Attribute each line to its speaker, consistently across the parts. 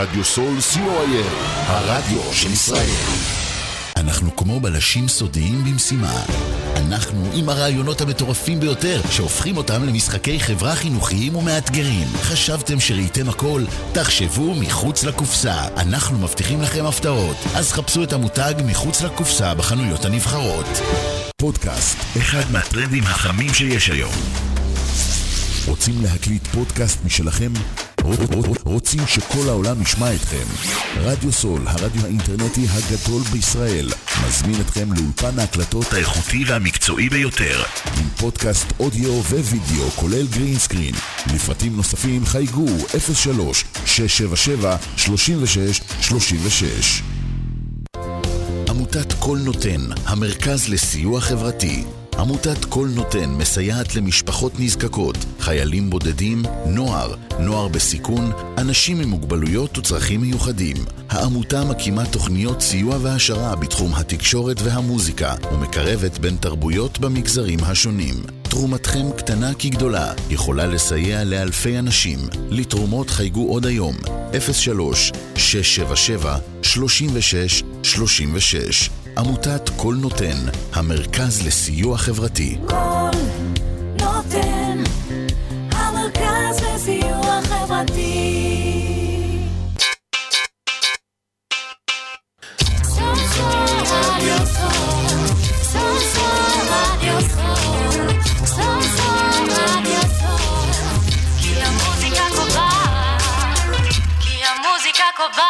Speaker 1: רדיו סול co.il, הרדיו של ישראל. אנחנו כמו בלשים סודיים במשימה. אנחנו עם הרעיונות המטורפים ביותר, שהופכים אותם למשחקי חברה חינוכיים ומאתגרים. חשבתם שראיתם הכל? תחשבו מחוץ לקופסה. אנחנו מבטיחים לכם הפתעות. אז חפשו את המותג מחוץ לקופסה בחנויות הנבחרות. פודקאסט, אחד מהטרנדים החמים שיש היום. רוצים להקליט פודקאסט משלכם? רוצים שכל העולם ישמע אתכם? רדיו סול, הרדיו האינטרנטי הגדול בישראל, מזמין אתכם לאולפן ההקלטות האיכותי והמקצועי ביותר, עם פודקאסט אודיו ווידאו כולל גרין סקרין. לפרטים נוספים חייגו 03-677-3636. עמותת כל נותן, המרכז לסיוע חברתי. עמותת כל נותן מסייעת למשפחות נזקקות, חיילים בודדים, נוער בסיכון, אנשים עם מוגבלויות וצרכים מיוחדים. העמותה מקימה תוכניות סיוע והשרה בתחום התקשורת והמוזיקה, ומקרבת בין תרבויות במגזרים השונים. תרומתכם קטנה כגדולה, יכולה לסייע לאלפי אנשים. לתרומות חייגו עוד היום, 03-677-3636. עמותת כל נותן, המרכז לסיוע חברתי.
Speaker 2: כל נותן, המרכז לסיוע חברתי. כי המוזיקה קובעת.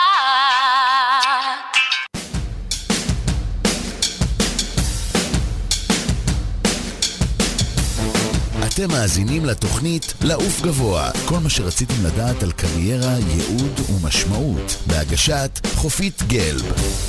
Speaker 1: אתם מאזינים לתוכנית לעוף גבוה, כל מה שרציתם לדעת על קריירה, ייעוד ומשמעות, בהגשת חופית גלב.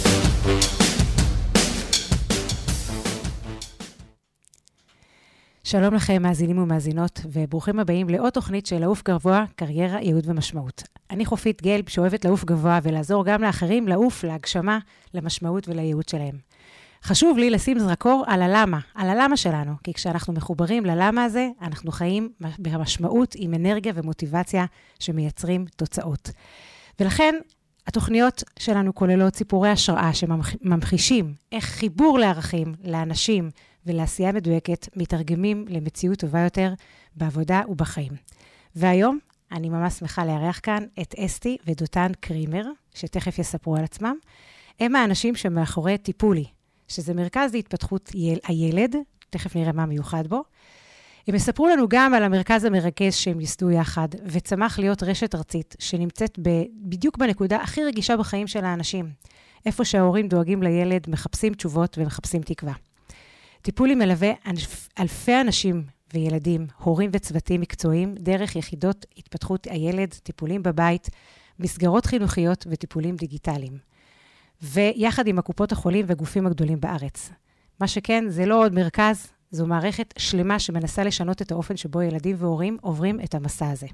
Speaker 3: שלום לכם מאזינים ומאזינות, וברוכים הבאים לעוד תוכנית של לעוף גבוה, קריירה, ייעוד ומשמעות. אני חופית גלב שאוהבת לעוף גבוה ולעזור גם לאחרים לעוף, להגשמה, למשמעות ולייעוד שלהם. חשוב לי לשים זרקור על הלמה שלנו, כי כשאנחנו מחוברים ללמה הזה, אנחנו חיים במשמעות עם אנרגיה ומוטיבציה שמייצרים תוצאות. ולכן התוכניות שלנו כוללות סיפורי השראה שממחישים איך חיבור לערכים, לאנשים ולעשייה מדויקת מתרגמים למציאות טובה יותר בעבודה ובחיים. והיום אני ממש שמחה לארח כאן את אסתי ודותן קרימר, שתכף יספרו על עצמם. הם האנשים שמאחורי טיפולי, שזה מרכז להתפתחות הילד, תכף נראה מה מיוחד בו. הם יספרו לנו גם על המרכז המרכז שהם ייסדו יחד, וצמח להיות רשת ארצית, שנמצאת בדיוק בנקודה הכי רגישה בחיים של האנשים, איפה שההורים דואגים לילד, מחפשים תשובות ומחפשים תקווה. טיפולי מלווה אלפי אנשים וילדים, הורים וצוותים מקצועיים, דרך יחידות התפתחות הילד, טיפולים בבית, מסגרות חינוכיות וטיפולים דיגיטליים. ויחד עם הקופות החולים וגופים הגדולים בארץ. מה שכן, זה לא עוד מרכז, זו מערכת שלמה שמנסה לשנות את האופן שבו ילדים והורים עוברים את המסע הזה.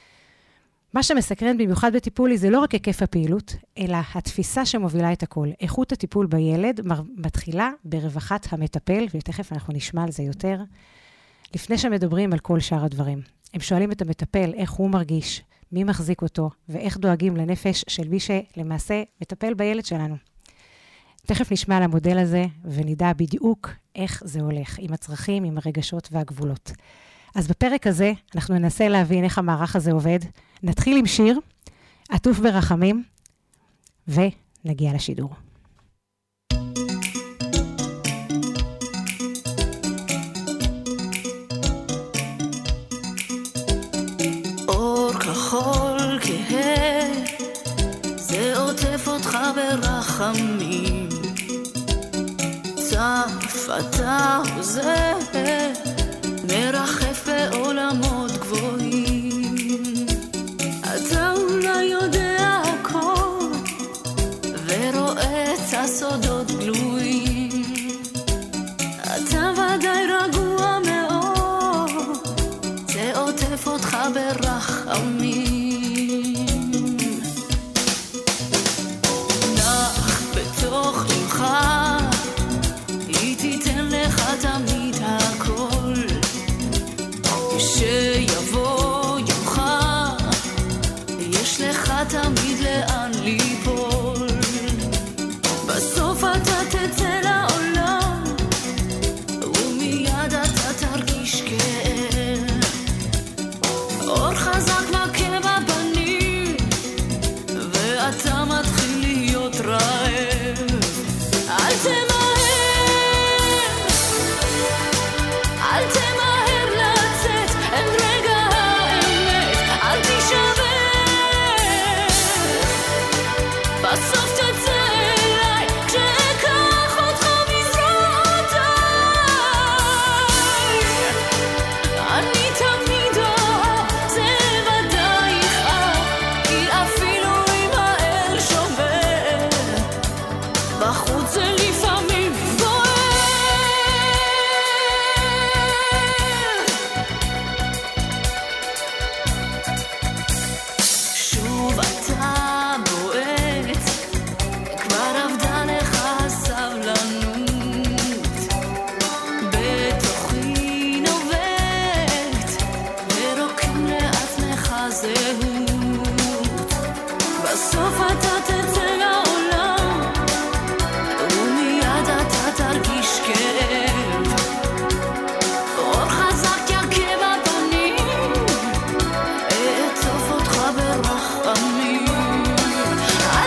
Speaker 3: מה שמסקרן במיוחד בטיפולי זה לא רק היקף הפעילות, אלא התפיסה שמובילה את הכל. איכות הטיפול בילד מתחילה ברווחת המטפל, ותכף אנחנו נשמע על זה יותר, לפני שמדברים על כל שאר הדברים. הם שואלים את המטפל איך הוא מרגיש, מי מחזיק אותו, ואיך דואגים לנפש של מי שלמעשה מטפל בילד שלנו. תכף נשמע על המודל הזה, ונדע בדיוק איך זה הולך, עם הצרכים, עם הרגשות והגבולות. אז בפרק הזה, אנחנו ננסה להבין איך המערך הזה עובד. נתחיל עם שיר, עטוף ברחמים, ונגיע לשידור.
Speaker 2: כחול כהה, זה עוטף אותך ברחמים, צף אתה עוזר, מרחף בעולמות גבוהים. אתה אולי יודע הכל, ורואה את הסודות גלויים. אתה ודאי רגוע מאוד, זה עוטף אותך ברחמים. נח בתוך עמך, היא תיתן לך תמיד הכל. כשיבוא יומך, יש לך תמיד לאן בסוף אתה תצא לעולם ומיד אתה תרגיש כאב אור חזק יכה בפנים אעטוף אותך ברחמים אל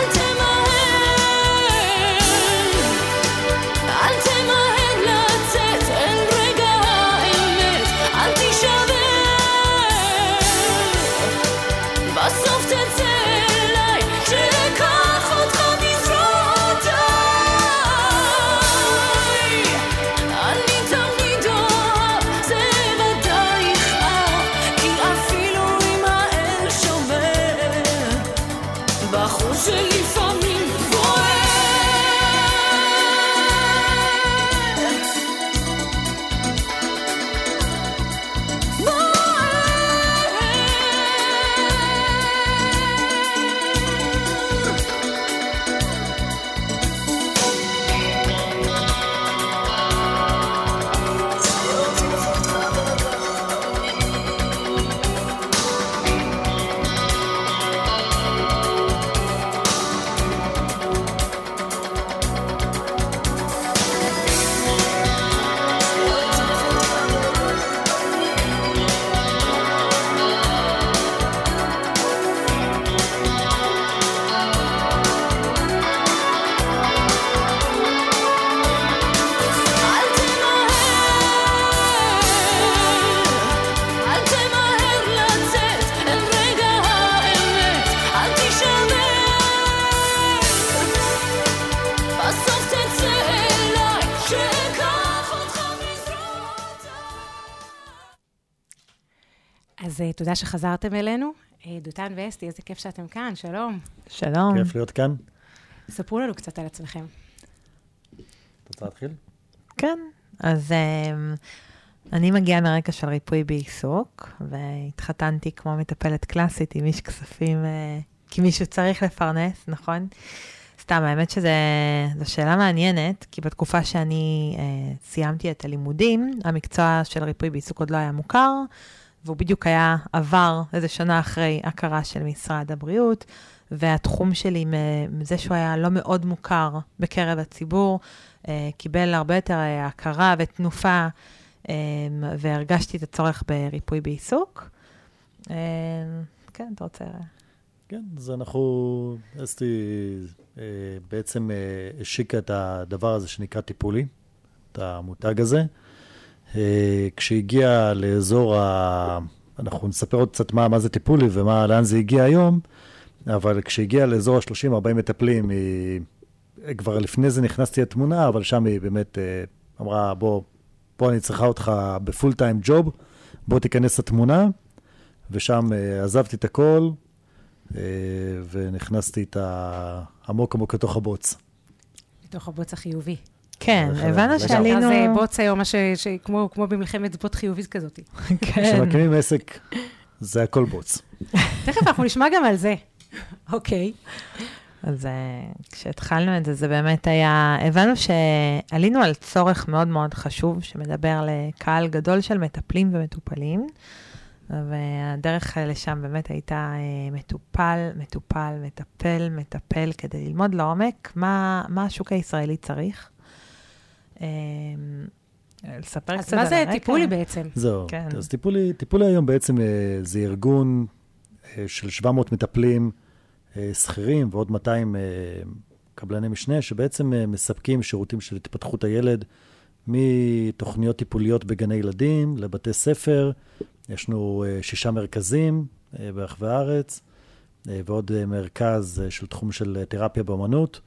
Speaker 2: תמהר לצאת אל רגע האמת אל תישבר בסוף תצא אליי שאקח אותך בזרועותיי אני תמיד אוהב זה ודאי יכאב כי אפילו אם האל שובר בחוץ שלפעמים בוער אל תמהר לצאת אל רגע האמת אל תישבר בסוף תצא אליי שאקח אותך בזרועותיי
Speaker 3: אז תודה שחזרתם אלינו. דותן ואסתי, איזה כיף שאתם כאן, שלום.
Speaker 4: שלום.
Speaker 5: כיף להיות כאן.
Speaker 3: ספרו לנו קצת על עצמכם.
Speaker 5: את רוצה להתחיל?
Speaker 4: כן, אז אני מגיעה מרקע של ריפוי בעיסוק, והתחתנתי כמו מטפלת קלאסית עם איש כספים, כי מישהו צריך לפרנס, נכון? סתם, האמת שזו שאלה מעניינת, כי בתקופה שאני סיימתי את הלימודים, המקצוע של ריפוי בעיסוק עוד לא היה מוכר, והוא בדיוק היה עבר איזה שנה אחרי הכרה של משרד הבריאות, והתחום שלי, מזה שהוא היה לא מאוד מוכר בקרב הציבור, קיבל הרבה יותר הכרה ותנופה, והרגשתי את הצורך בריפוי בעיסוק. כן, אתה רוצה?
Speaker 5: כן, אז אנחנו, אסתי בעצם השיקה את הדבר הזה שנקרא טיפולי, את המותג הזה. כשהגיע לאזור, אנחנו נספר עוד קצת מה זה טיפולי ולאן זה הגיע היום, אבל כשהגיע לאזור ה-30-40 מטפלים, כבר לפני זה נכנסתי לתמונה, אבל שם היא באמת אמרה, בוא אני צריכה אותך בפול טיים ג'וב, בוא תיכנס לתמונה, ושם עזבתי את הכל, ונכנסתי את עמוק לתוך הבוץ.
Speaker 3: לתוך הבוץ החיובי.
Speaker 4: כן, הבנו שעלינו...
Speaker 3: אז בוץ היום, כמו במלחמת בוט חיובית כזאת.
Speaker 5: כשמקימים עסק, זה הכל בוץ.
Speaker 3: תכף אנחנו נשמע גם על זה. אוקיי.
Speaker 4: אז כשהתחלנו את זה, זה באמת היה... הבנו שעלינו על צורך מאוד מאוד חשוב, שמדבר לקהל גדול של מטופלים, והדרך לשם באמת הייתה מטפל, כדי ללמוד לעומק מה השוק הישראלי צריך. לספר קצת על הרקע.
Speaker 3: אז מה זה טיפולי בעצם?
Speaker 5: זהו.
Speaker 4: כן.
Speaker 5: אז טיפולי היום בעצם זה ארגון של 700 מטפלים שכירים ועוד 200 קבלני משנה, שבעצם מספקים שירותים של התפתחות הילד, מתוכניות טיפוליות בגני ילדים לבתי ספר. יש לנו 6 מרכזים ברחבי הארץ, ועוד מרכז של תחום של תרפיה באמנות.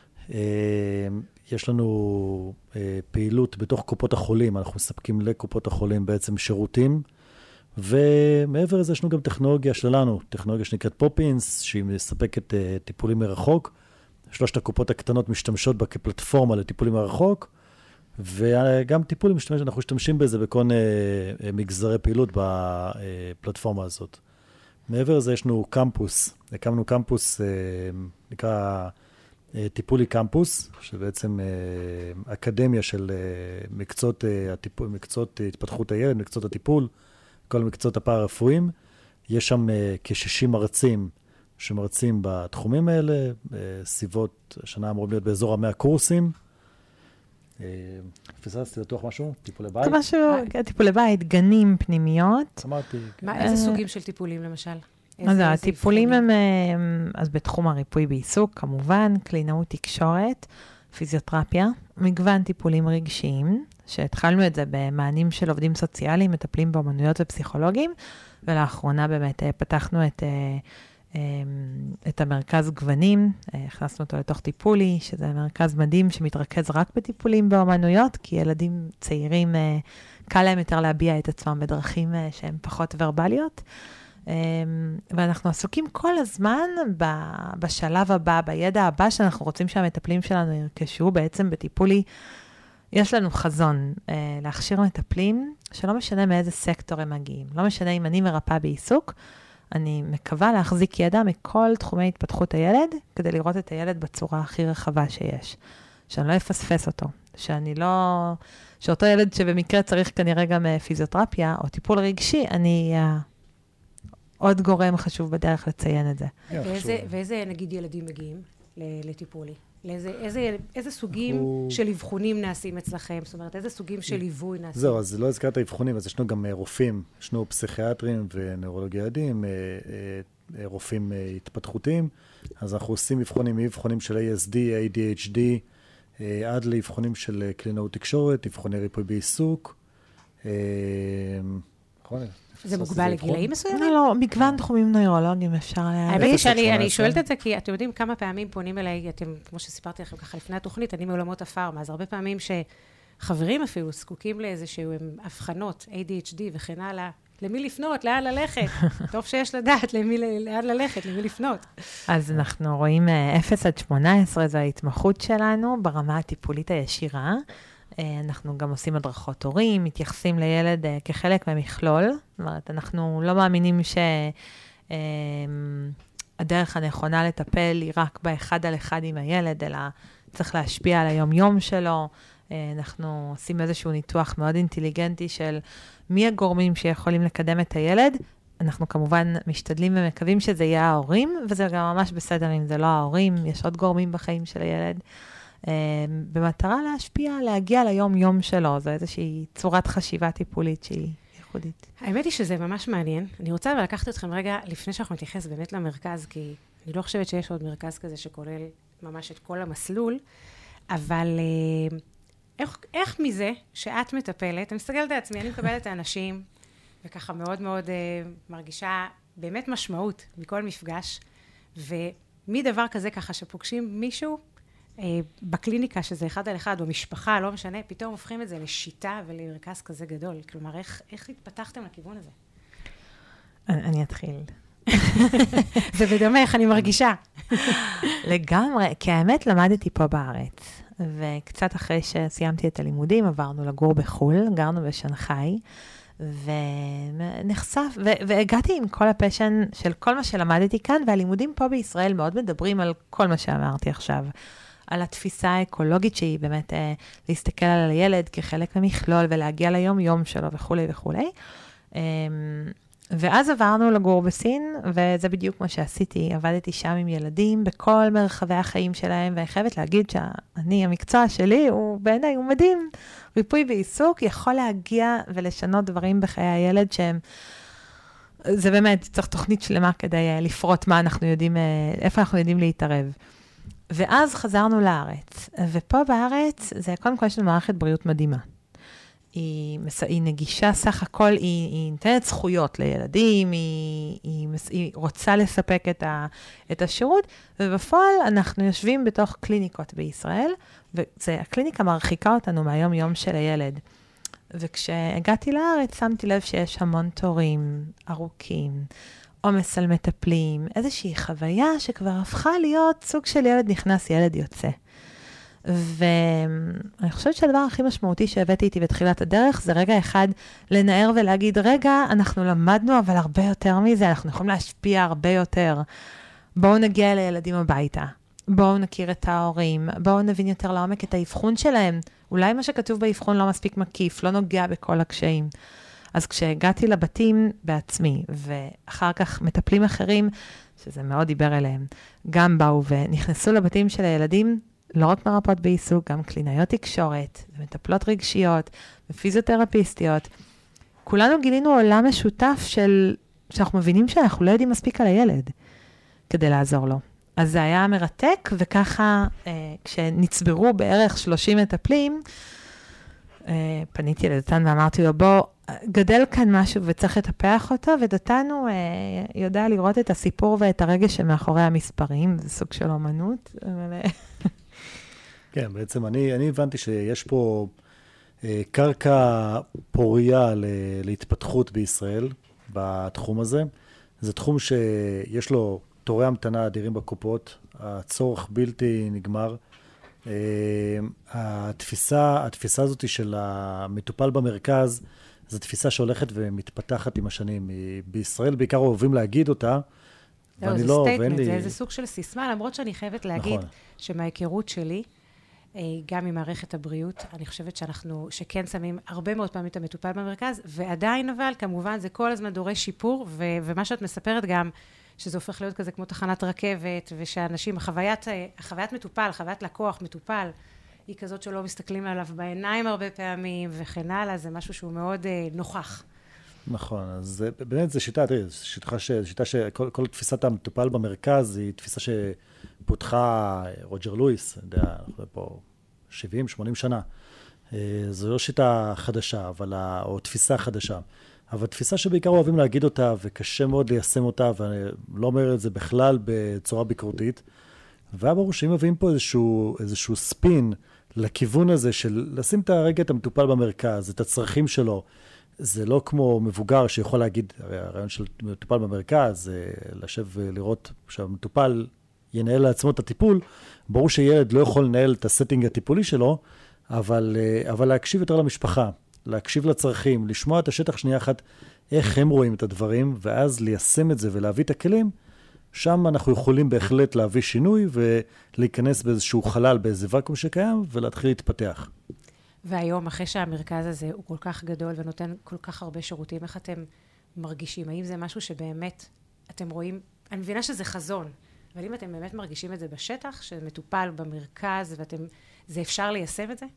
Speaker 5: יש לנו פעילות בתוך קופות החולים, אנחנו מספקים לקופות החולים בעצם שירותים, ומעבר לזה יש לנו גם טכנולוגיה שלנו, טכנולוגיה שנקראת פופינס, שהיא מספקת טיפולים מרחוק. 3 הקופות הקטנות משתמשות בה כפלטפורמה לטיפולים מרחוק, וגם טיפולים אנחנו משתמשים בזה בכל מגזרי פעילות בפלטפורמה הזאת. מעבר לזה יש לנו קמפוס, הקמנו קמפוס, נקרא טיפולי קמפוס, שבעצם אקדמיה של מקצועות התפתחות הילד, מקצועות הטיפול, כל מקצועות הפארה-רפואיים. יש שם כ-60 מרצים שמרצים בתחומים האלה, סביבות, השנה אמורים להיות באזור 100 קורסים. פספסתי בטוח משהו? טיפולי בית?
Speaker 4: משהו, טיפולי בית, גנים, פנימיות.
Speaker 5: אמרתי.
Speaker 3: איזה סוגים של טיפולים למשל?
Speaker 4: אז הטיפולים הם, אז בתחום הריפוי בעיסוק, כמובן, קלינאות תקשורת, פיזיותרפיה, מגוון טיפולים רגשיים, שהתחלנו את זה במענים של עובדים סוציאליים, מטפלים באמנויות ופסיכולוגים, ולאחרונה באמת פתחנו את המרכז גוונים, הכנסנו אותו לתוך טיפולי, שזה מרכז מדהים שמתרכז רק בטיפולים באמנויות, כי ילדים צעירים, קל להם יותר להביע את עצמם בדרכים שהן פחות ורבליות. ואנחנו עסוקים כל הזמן בשלב הבא, בידע הבא שאנחנו רוצים שהמטפלים שלנו ירכשו, בעצם בטיפולי, יש לנו חזון להכשיר מטפלים, שלא משנה מאיזה סקטור הם מגיעים. לא משנה אם אני מרפאה בעיסוק, אני מקווה להחזיק ידע מכל תחומי התפתחות הילד, כדי לראות את הילד בצורה הכי רחבה שיש. שאני לא אפספס אותו. שאותו ילד שבמקרה צריך כנראה גם פיזיותרפיה, או טיפול רגשי, אני עוד גורם חשוב בדרך לציין את זה.
Speaker 3: ואיזה נגיד ילדים מגיעים לטיפולי? איזה סוגים של אבחונים נעשים אצלכם? זאת אומרת, איזה סוגים של ליווי נעשים?
Speaker 5: זהו, אז לא הזכרת אבחונים, אז ישנו גם רופאים, ישנו פסיכיאטרים ונוירולוגיה ילדים, רופאים התפתחותיים, אז אנחנו עושים אבחונים של ASD, ADHD, עד לאבחונים של קלינאות תקשורת, אבחוני ריפוי בעיסוק.
Speaker 3: זה מוגבל לגילאים מסוימים?
Speaker 4: לא, מגוון תחומים נוירולוגיים אפשר
Speaker 3: האמת היא שאני שואלת את זה, כי אתם יודעים כמה פעמים פונים אליי, כמו שסיפרתי לכם ככה לפני התוכנית, אני מעולמות הפארמה, אז הרבה פעמים שחברים אפילו זקוקים לאיזשהו הבחנות, ADHD וכן הלאה, למי לפנות, לאן ללכת? טוב שיש לדעת לאן ללכת, למי לפנות.
Speaker 4: אז אנחנו רואים 0 עד 18, זו ההתמחות שלנו ברמה הטיפולית הישירה. אנחנו גם עושים הדרכות הורים, מתייחסים לילד כחלק ממכלול. זאת אומרת, אנחנו לא מאמינים שהדרך הנכונה לטפל היא רק באחד על אחד עם הילד, אלא צריך להשפיע על היום-יום שלו. אנחנו עושים איזשהו ניתוח מאוד אינטליגנטי של מי הגורמים שיכולים לקדם את הילד. אנחנו כמובן משתדלים ומקווים שזה יהיה ההורים, וזה גם ממש בסדר אם זה לא ההורים, יש עוד גורמים בחיים של הילד. במטרה להשפיע, להגיע ליום-יום שלו. זו איזושהי צורת חשיבה טיפולית שהיא ייחודית.
Speaker 3: האמת היא שזה ממש מעניין. אני רוצה לקחת אתכם רגע, לפני שאנחנו נתייחס באמת למרכז, כי אני לא חושבת שיש עוד מרכז כזה שכולל ממש את כל המסלול, אבל איך מזה שאת מטפלת, אני מסתכלת על עצמי, אני מקבלת את האנשים, וככה מאוד מאוד מרגישה באמת משמעות מכל מפגש, ומדבר כזה ככה שפוגשים מישהו, בקליניקה, שזה אחד על אחד, במשפחה, לא משנה, פתאום הופכים את זה לשיטה ולמרכז כזה גדול. כלומר, איך התפתחתם לכיוון הזה?
Speaker 4: אני אתחיל.
Speaker 3: זה בדמך, אני מרגישה.
Speaker 4: לגמרי, כי האמת למדתי פה בארץ, וקצת אחרי שסיימתי את הלימודים, עברנו לגור בחול, גרנו בשנחאי, ונחשף, והגעתי עם כל הפשן של כל מה שלמדתי כאן, והלימודים פה בישראל מאוד מדברים על כל מה שאמרתי עכשיו. על התפיסה האקולוגית שהיא באמת להסתכל על הילד כחלק ממכלול ולהגיע ליום-יום שלו וכו' וכו'. ואז עברנו לגור בסין, וזה בדיוק מה שעשיתי. עבדתי שם עם ילדים בכל מרחבי החיים שלהם, ואני חייבת להגיד שאני, המקצוע שלי, הוא בעיניי, הוא מדהים. ריפוי בעיסוק יכול להגיע ולשנות דברים בחיי הילד שהם, זה באמת, צריך תוכנית שלמה כדי לפרוט מה אנחנו יודעים, איפה אנחנו יודעים להתערב. ואז חזרנו לארץ, ופה בארץ, זה קודם כל יש לנו מערכת בריאות מדהימה. היא נגישה סך הכל, היא נותנת זכויות לילדים, היא רוצה לספק את השירות, ובפועל אנחנו יושבים בתוך קליניקות בישראל, והקליניקה מרחיקה אותנו מהיום יום של הילד. וכשהגעתי לארץ, שמתי לב שיש המון תורים ארוכים, עומס על מטפלים, איזושהי חוויה שכבר הפכה להיות סוג של ילד נכנס, ילד יוצא. ואני חושבת שהדבר הכי משמעותי שהבאתי איתי בתחילת הדרך, זה רגע אחד לנער ולהגיד, רגע, אנחנו למדנו, אבל הרבה יותר מזה, אנחנו יכולים להשפיע הרבה יותר. בואו נגיע לילדים הביתה, בואו נכיר את ההורים, בואו נבין יותר לעומק את האבחון שלהם. אולי מה שכתוב באבחון לא מספיק מקיף, לא נוגע בכל הקשיים. אז כשהגעתי לבתים בעצמי, ואחר כך מטפלים אחרים, שזה מאוד דיבר אליהם, גם באו ונכנסו לבתים של הילדים, לא רק מרפאות בעיסוק, גם קלינאיות תקשורת, ומטפלות רגשיות, ופיזיותרפיסטיות. כולנו גילינו עולם משותף שאנחנו מבינים שאנחנו לא יודעים מספיק על הילד, כדי לעזור לו. אז זה היה מרתק, וככה, כשנצברו בערך 30 מטפלים, פניתי לדתן ואמרתי לו, בוא, גדל כאן משהו וצריך לטפח אותו, ודתן הוא יודע לראות את הסיפור ואת הרגש שמאחורי המספרים, זה סוג של אומנות.
Speaker 5: כן, בעצם אני הבנתי שיש פה קרקע פוריה להתפתחות בישראל, בתחום הזה. זה תחום שיש לו תורי המתנה אדירים בקופות, הצורך בלתי נגמר. התפיסה הזאת של המטופל במרכז, זו תפיסה שהולכת ומתפתחת עם השנים. בישראל בעיקר אוהבים להגיד אותה, ואני לא, ואין לי...
Speaker 3: זה איזה סוג של סיסמה, למרות שאני חייבת להגיד שמההיכרות שלי, גם עם מערכת הבריאות, אני חושבת שכן שמים הרבה מאוד פעמים את המטופל במרכז, ועדיין אבל, כמובן, זה כל הזמן דורש שיפור, ומה שאת מספרת גם, שזה הופך להיות כזה כמו תחנת רכבת, ושאנשים, החוויית מטופל, חוויית לקוח, מטופל, היא כזאת שלא מסתכלים עליו בעיניים הרבה פעמים, וכן הלאה, זה משהו שהוא מאוד נוכח.
Speaker 5: נכון, אז באמת זו שיטה, תראי, שיטה שכל תפיסת המטופל במרכז, היא תפיסה שפותחה רוג'ר לואיס, אנחנו פה 70-80 שנה. זו לא שיטה חדשה, או תפיסה חדשה. אבל תפיסה שבעיקר אוהבים להגיד אותה, וקשה מאוד ליישם אותה, ואני לא אומר את זה בכלל בצורה ביקורתית. והיה ברור שאם מביאים פה איזשהו ספין לכיוון הזה של לשים את המטופל במרכז, את הצרכים שלו, זה לא כמו מבוגר שיכול להגיד, הרעיון של מטופל במרכז, זה לשב ולראות שהמטופל ינהל לעצמו את הטיפול, ברור שילד לא יכול לנהל את הסטינג הטיפולי שלו, אבל להקשיב יותר למשפחה, להקשיב לצרכים, לשמוע את השטח שנייה אחת, איך הם רואים את הדברים, ואז ליישם את זה ולהביא את הכלים, שם אנחנו יכולים בהחלט להביא שינוי, ולהיכנס באיזשהו חלל, באיזה וקום שקיים, ולהתחיל להתפתח.
Speaker 3: והיום, אחרי שהמרכז הזה הוא כל כך גדול, ונותן כל כך הרבה שירותים, איך אתם מרגישים? האם זה משהו שבאמת אתם רואים, אני מבינה שזה חזון, אבל אם אתם באמת מרגישים את זה בשטח, שמטופל במרכז, זה אפשר ליישם את זה?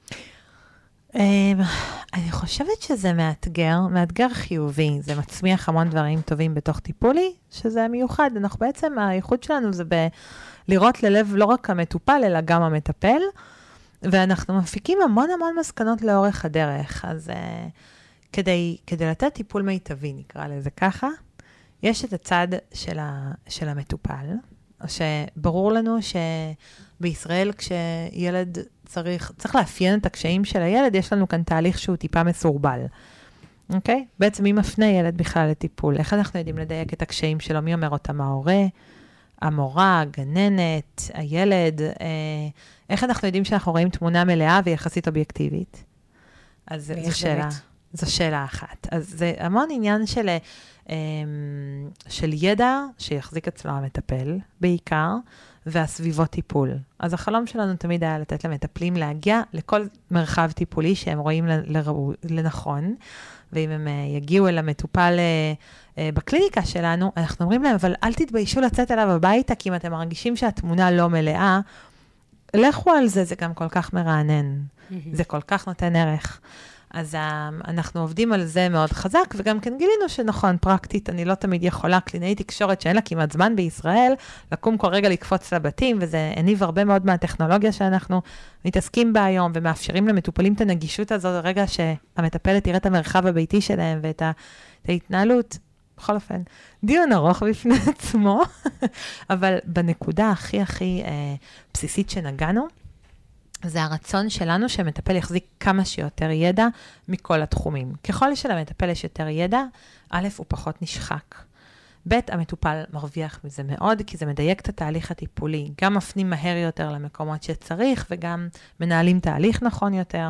Speaker 4: אני חושבת שזה מאתגר חיובי, זה מצמיח המון דברים טובים בתוך טיפולי, שזה מיוחד. אנחנו בעצם, הייחוד שלנו זה לראות ללב לא רק המטופל, אלא גם המטפל, ואנחנו מפיקים המון מסקנות לאורך הדרך. אז כדי לתת טיפול מיטבי, נקרא לזה ככה, יש את הצד של המטופל, שברור לנו שבישראל כשילד צריך לאפיין את הקשיים של הילד, יש לנו כאן תהליך שהוא טיפה מסורבל. אוקיי? בעצם מי מפנה ילד בכלל לטיפול? איך אנחנו יודעים לדייק את הקשיים שלו? מי אומר אותם? ההורה, המורה, הגננת, הילד? איך אנחנו יודעים שאנחנו רואים תמונה מלאה ויחסית אובייקטיבית? אז זו שאלה אחת. אז זה המון עניין של ידע שיחזיק אצלו המטפל בעיקר, והסביבות טיפול. אז החלום שלנו תמיד היה לתת למטפלים להגיע לכל מרחב טיפולי שהם רואים לנכון, ואם הם יגיעו אל המטופל בקליניקה שלנו, אנחנו אומרים להם, אבל אל תתביישו לצאת אליו הביתה, כי אם אתם מרגישים שהתמונה לא מלאה, לכו על זה, זה גם כל כך מרענן. זה כל כך נותן ערך. אז אנחנו עובדים על זה מאוד חזק, וגם כן גילינו שנכון, פרקטית, אני לא תמיד יכולה, קלינאי תקשורת שאין לה כמעט זמן בישראל, לקום כל רגע לקפוץ לבתים, וזה הניב הרבה מאוד מהטכנולוגיה שאנחנו מתעסקים בה היום, ומאפשרים למטופלים את הנגישות הזאת, רגע שהמטפלת תראה את המרחב הביתי שלהם, ואת ההתנהלות, בכל אופן, דיון ארוך בפני עצמו, אבל בנקודה הכי בסיסית שנגענו, זה הרצון שלנו שמטפל יחזיק כמה שיותר ידע מכל התחומים. ככל שלמטפל יש יותר ידע, א', הוא פחות נשחק. ב', המטופל מרוויח מזה מאוד, כי זה מדייק את התהליך הטיפולי. גם מפנים מהר יותר למקומות שצריך, וגם מנהלים תהליך נכון יותר.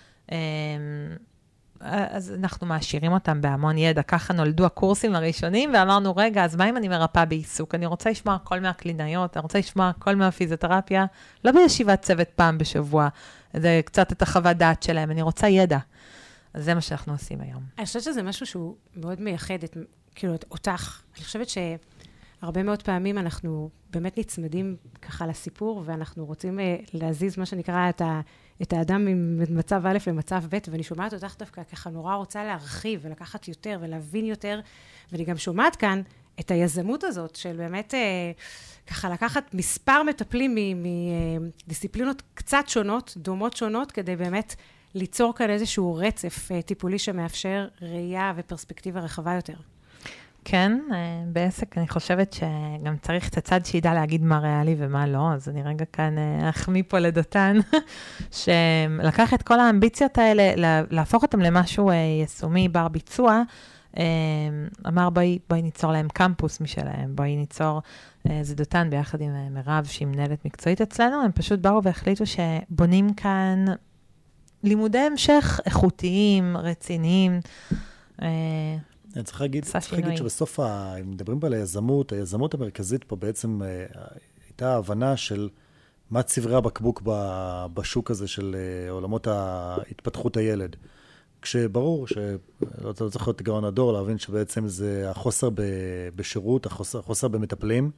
Speaker 4: אז אנחנו מעשירים אותם בהמון ידע. ככה נולדו הקורסים הראשונים, ואמרנו, רגע, אז מה אם אני מרפאה בעיסוק? אני רוצה לשמוע הכל מהקלינאיות, אני רוצה לשמוע הכל מהפיזיותרפיה, לא בישיבת צוות פעם בשבוע, זה קצת את החוות דעת שלהם, אני רוצה ידע. אז זה מה שאנחנו עושים היום.
Speaker 3: אני חושבת שזה משהו שהוא מאוד מייחד, כאילו, אותך. אני חושבת שהרבה מאוד פעמים אנחנו באמת נצמדים ככה לסיפור, ואנחנו רוצים להזיז מה שנקרא את האדם ממצב א' למצב ב', ואני שומעת אותך דווקא ככה נורא רוצה להרחיב ולקחת יותר ולהבין יותר, ואני גם שומעת כאן את היזמות הזאת של באמת ככה לקחת מספר מטפלים מדיסציפלינות קצת שונות, דומות שונות, כדי באמת ליצור כאן איזשהו רצף טיפולי שמאפשר ראייה ופרספקטיבה רחבה יותר.
Speaker 4: כן, בעסק אני חושבת שגם צריך את הצד שידע להגיד מה ריאלי ומה לא, אז אני רגע כאן אחמיא פה לדותן, שלקח את כל האמביציות האלה, להפוך אותם למשהו יישומי בר ביצוע, אמר בואי ניצור להם קמפוס משלהם, בואי ניצור, זה דותן ביחד עם מירב שהיא מנהלת מקצועית אצלנו, הם פשוט באו והחליטו שבונים כאן לימודי המשך איכותיים, רציניים,
Speaker 5: אני צריך להגיד שבסוף, אם מדברים על היזמות, היזמות המרכזית פה בעצם הייתה ההבנה של מה צברי הבקבוק בשוק הזה של עולמות התפתחות הילד. כשברור שלא צריך להיות גאון הדור, להבין שבעצם זה החוסר בשירות, החוסר במטפלים,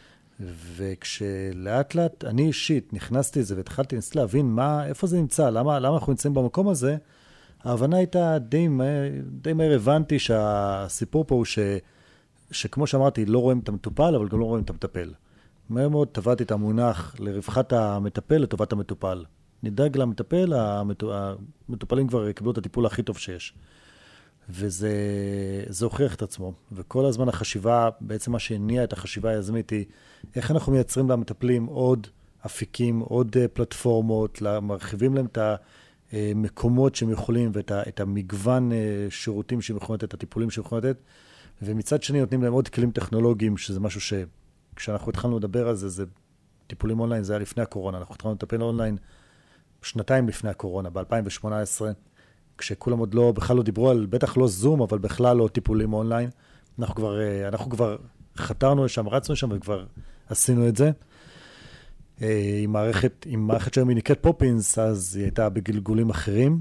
Speaker 5: וכשלאט לאט אני אישית נכנסתי לזה והתחלתי להבין איפה זה נמצא, למה אנחנו נמצאים במקום הזה, ההבנה הייתה די מהר הבנתי שהסיפור פה הוא שכמו שאמרתי, לא רואים את המטופל, אבל גם לא רואים את המטפל. מהר מאוד טבעתי את המונח לרווחת המטפל לטובת המטופל. נדאג למטפל, המטופלים כבר יקבלו את הטיפול הכי טוב שיש. וזה הוכיח את עצמו. וכל הזמן החשיבה, בעצם מה שהניע את החשיבה היזמית היא, איך אנחנו מייצרים למטפלים עוד אפיקים, עוד פלטפורמות, מרחיבים להם את המקומות שהם יכולים, ואת המגוון שירותים שהם יכולים לתת, את הטיפולים שהם יכולים לתת, ומצד שני נותנים להם עוד כלים טכנולוגיים, שזה משהו שכשאנחנו התחלנו לדבר על זה, זה טיפולים אונליין, זה היה לפני הקורונה, אנחנו התחלנו לטפל אונליין שנתיים לפני הקורונה, ב-2018, כשכולם עוד בכלל לא דיברו על, בטח לא זום, אבל בכלל לא טיפולים אונליין, אנחנו כבר חתרנו לשם, רצנו לשם וכבר עשינו את זה. עם מערכת שהיום היא נקראת פופינס, אז היא הייתה בגלגולים אחרים.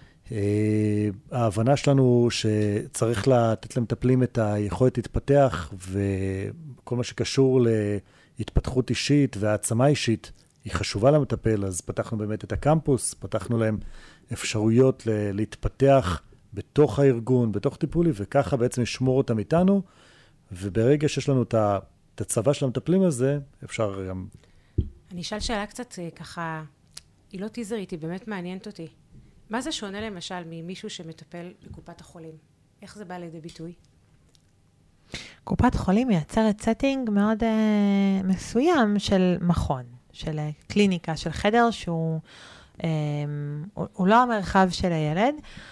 Speaker 5: ההבנה שלנו שצריך לתת למטפלים את היכולת להתפתח, וכל מה שקשור להתפתחות אישית והעצמה אישית, היא חשובה למטפל, אז פתחנו באמת את הקמפוס, פתחנו להם אפשרויות להתפתח בתוך הארגון, בתוך טיפולי, וככה בעצם לשמור אותם איתנו, וברגע שיש לנו את הצבא של המטפלים הזה, אפשר גם...
Speaker 3: אני אשאל שאלה קצת ככה, היא לא טיזרית, היא באמת מעניינת אותי. מה זה שונה למשל ממישהו שמטפל בקופת החולים? איך זה בא לידי ביטוי?
Speaker 4: קופת חולים מייצרת סטינג מאוד מסוים של מכון, של קליניקה, של חדר שהוא הוא לא המרחב של הילד.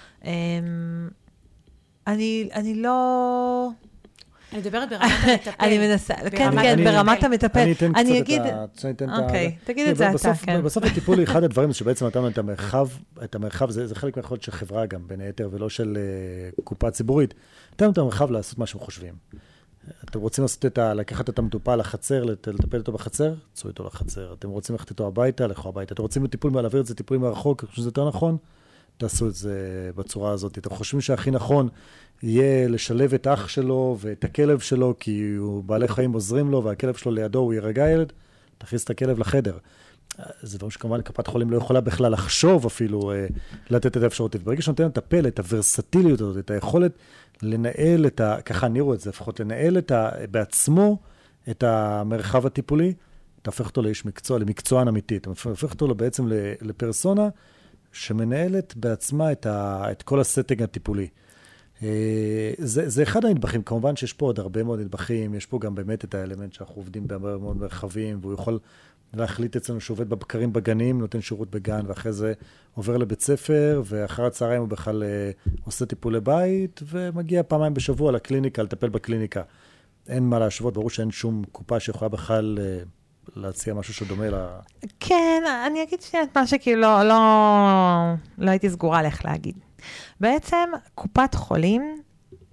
Speaker 4: אני לא...
Speaker 3: אני מדברת ברמת המטפל.
Speaker 4: אני מנסה, כן, ברמת המטפל.
Speaker 5: אני אתן קצת
Speaker 4: אוקיי, תגיד את זה אתה, כן.
Speaker 5: בסוף הטיפול היא אחד הדברים שבעצם נתנו את המרחב, זה חלק מהיכולת של חברה גם, בין היתר, ולא של קופה ציבורית. נתנו את המרחב לעשות מה שהם חושבים. אתם רוצים לקחת את המטופל לחצר, לטפל אותו בחצר? צאו איתו לחצר. אתם רוצים ללכת איתו הביתה? לכו הביתה. אתם רוצים להעביר את זה טיפולים מרחוק, שזה יותר נכון? תעשו את זה בצורה הזאת. אתם חושבים שהכי נכון יהיה לשלב את אח שלו ואת הכלב שלו, כי בעלי חיים עוזרים לו, והכלב שלו לידו הוא ירגע ילד, תכניס את הכלב לחדר. זה דברים שכמובן קופת חולים לא יכולה בכלל לחשוב אפילו לתת את האפשרות. ברגע שנותן לטפל את הוורסטיליות הזאת, את היכולת לנהל ככה אני רואה את זה, לפחות לנהל בעצמו את המרחב הטיפולי, אתה הופך אותו לאיש מקצוע, למקצוען אמיתי. אתה הופך אותו בעצם לפרסונה שמנהלת בעצמה את כל הסטינג הטיפולי. זה אחד הנדבכים, כמובן שיש פה עוד הרבה מאוד נדבכים, יש פה גם באמת את האלמנט שאנחנו עובדים בהרבה מאוד מרחבים, והוא יכול להחליט אצלנו שעובד בבקרים בגנים, נותן שירות בגן, ואחרי זה עובר לבית ספר, ואחר הצהריים הוא בכלל עושה טיפולי בית, ומגיע פעמיים בשבוע לקליניקה, לטפל בקליניקה. אין מה להשוות, ברור שאין שום קופה שיכולה בכלל להציע משהו שדומה
Speaker 4: כן, אני אגיד שנייה את מה שכאילו לא הייתי סגורה לך להגיד. בעצם קופת חולים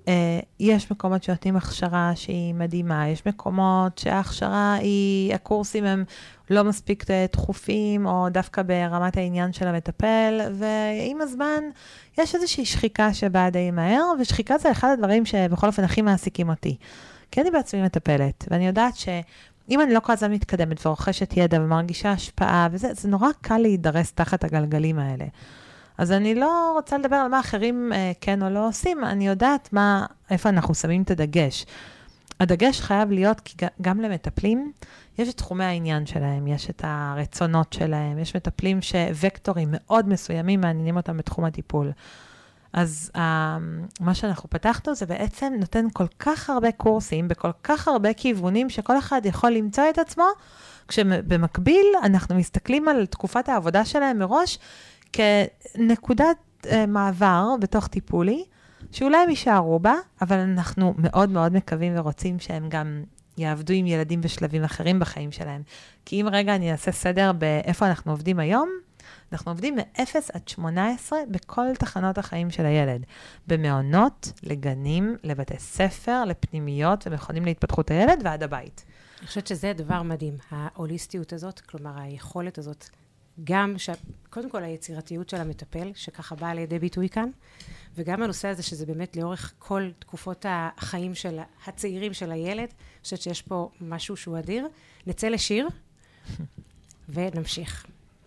Speaker 4: יש מקומות שנותנים הכשרה שהיא מדהימה, יש מקומות שההכשרה היא, הקורסים הם לא מספיק דחופים, או דווקא ברמת העניין של המטפל, ועם הזמן יש איזושהי שחיקה שבאה די מהר, ושחיקה זה אחד הדברים שבכל אופן הכי מעסיקים אותי. כי אני בעצמי מטפלת, ואני יודעת שאם אני לא כל הזמן מתקדמת ורוכשת ידע ומרגישה השפעה, וזה, זה נורא קל להידרס תחת הגלגלים האלה. אז אני לא רוצה לדבר על מה אחרים כן או לא עושים, אני יודעת איפה אנחנו שמים את הדגש. הדגש חייב להיות, כי גם למטפלים, יש את תחומי העניין שלהם, יש את הרצונות שלהם, יש מטפלים שווקטורים מאוד מסוימים מעניינים אותם בתחום הטיפול. אז מה שאנחנו פתחנו זה בעצם נותן כל כך הרבה קורסים, בכל כך הרבה כיוונים, שכל אחד יכול למצוא את עצמו, כשבמקביל אנחנו מסתכלים על תקופת העבודה שלהם מראש, כנקודת מעבר בתוך טיפולי, שאולי הם יישארו בה, אבל אנחנו מאוד מאוד מקווים ורוצים שהם גם יעבדו עם ילדים בשלבים אחרים בחיים שלהם. כי אם רגע אני אעשה סדר באיפה אנחנו עובדים היום, אנחנו עובדים מ-0 עד 18 בכל תחנות החיים של הילד. במעונות, לגנים, לבתי ספר, לפנימיות ומכונים להתפתחות הילד ועד הבית.
Speaker 3: אני חושבת שזה דבר מדהים, ההוליסטיות הזאת, כלומר היכולת הזאת, גם קודם כל היצירתיות של המטפל, שככה באה לידי ביטוי כאן, וגם הנושא הזה שזה באמת לאורך כל תקופות החיים של הצעירים של הילד, אני חושבת שיש פה משהו שהוא אדיר. נצא לשיר ונמשיך.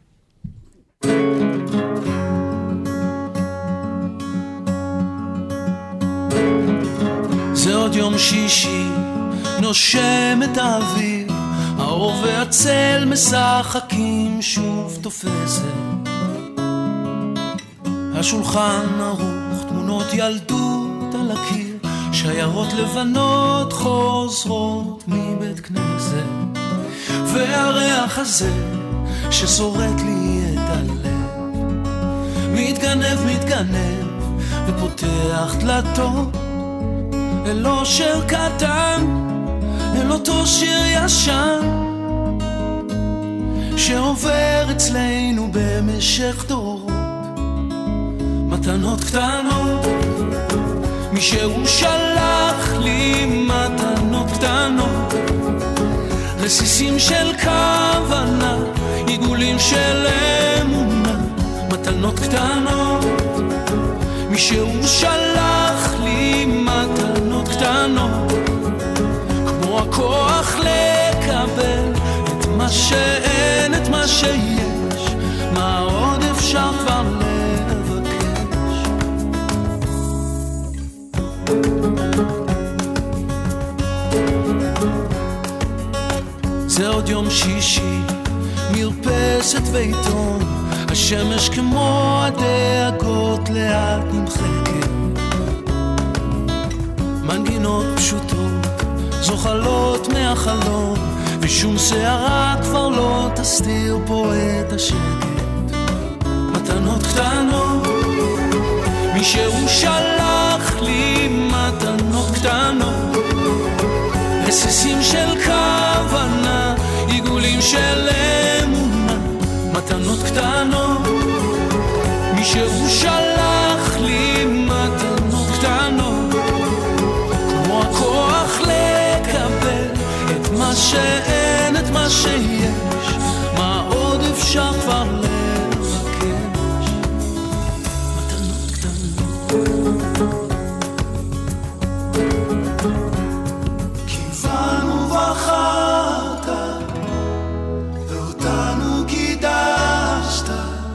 Speaker 6: זה עוד יום שישי, נושם את האוויר, האור והצל משחקים שוב תופסת. השולחן ערוך, תמונות ילדות על הקיר, שיירות לבנות חוזרות מבית כנסת. והריח הזה ששורט לי את הלב, מתגנב ופותח דלתות אל אושר קטן, אל אותו שיר ישן שעובר אצלנו במשך דורות. מתנות קטנות, מישהו שלח לי מתנות קטנות, רסיסים של כוונה, עיגולים של אמונה. מתנות קטנות, מישהו שלח לי מתנות קטנות, כמו הכוח לקבל את מה שאין, את מה שיש, מה עוד אפשר כבר לבקש. זה עוד יום שישי, מרפסת ועיתון, השמש כמו הדאגות לאט נמחקת, מנגינות פשוטות זוחלות מהחלום, ושום שערה כבר לא תסתיר פה את השקט. מתנות קטנות, מישהו שלח לי מתנות קטנות, רסיסים של כוונה, עיגולים של אמונה. מתנות קטנות, מישהו שלח לי מתנות קטנות, כמו הכוח לקבל את מה שאין, את מה שיש, מה עוד אפשר כבר לבקש. מתנות קטנות, קיבלנו בחרת ואותנו קידשת,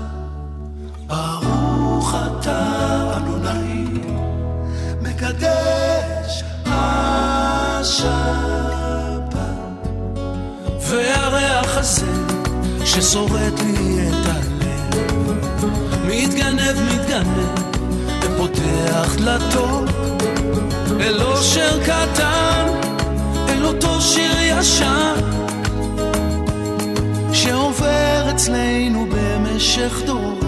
Speaker 6: ברוך אתה אדוני מקדש השבת. והריח הזה ששורט לי את הלב, מתגנב ופותח דלתות אל אושר קטן, אל אותו שיר ישן שעובר אצלנו במשך דורות.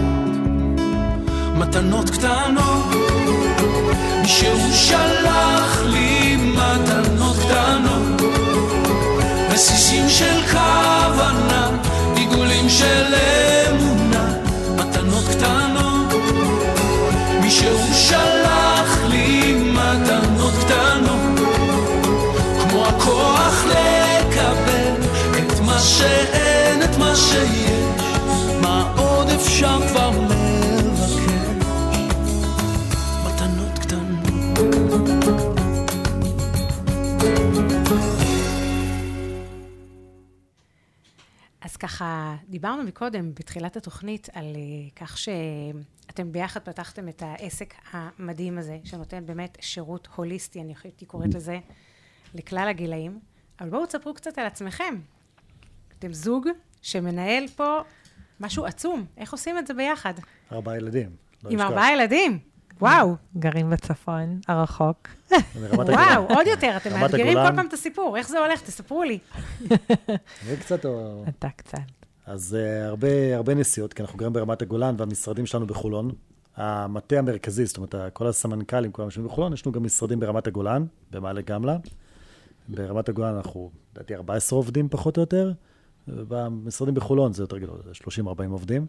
Speaker 6: מתנות קטנות, מישהו שלח לי מתנות קטנות, רסיסים של כוונה, עיגולים של אמונה. מתנות קטנות, מישהו שלח לי מתנות
Speaker 3: אז ככה, דיברנו מקודם, בתחילת התוכנית, על כך שאתם ביחד פתחתם את העסק המדהים הזה, שנותן באמת שירות הוליסטי, אני הייתי קוראת לזה, לכלל הגילאים. אבל בואו תספרו קצת על עצמכם. אתם זוג שמנהל פה משהו עצום. איך עושים את זה ביחד?
Speaker 5: 4 ילדים.
Speaker 3: עם 4 ילדים? וואו.
Speaker 4: גרים בצפון, הרחוק.
Speaker 3: וואו, עוד יותר, אתם
Speaker 5: רמת
Speaker 3: מאתגרים
Speaker 5: הגולן.
Speaker 3: כל פעם את הסיפור. איך זה הולך? תספרו לי.
Speaker 5: זה קצת או...
Speaker 4: אתה קצת.
Speaker 5: אז הרבה נסיעות, כי אנחנו גרים ברמת הגולן, והמשרדים שלנו בחולון. המטה המרכזי, זאת אומרת, כל הסמנכ"לים, כל האנשים בחולון, יש לנו גם משרדים ברמת הגולן, במעלה גמלה. ברמת הגולן אנחנו, לדעתי, 14 עובדים פחות או יותר. במשרדים בחולון זה יותר גדול, 30-40 עובדים.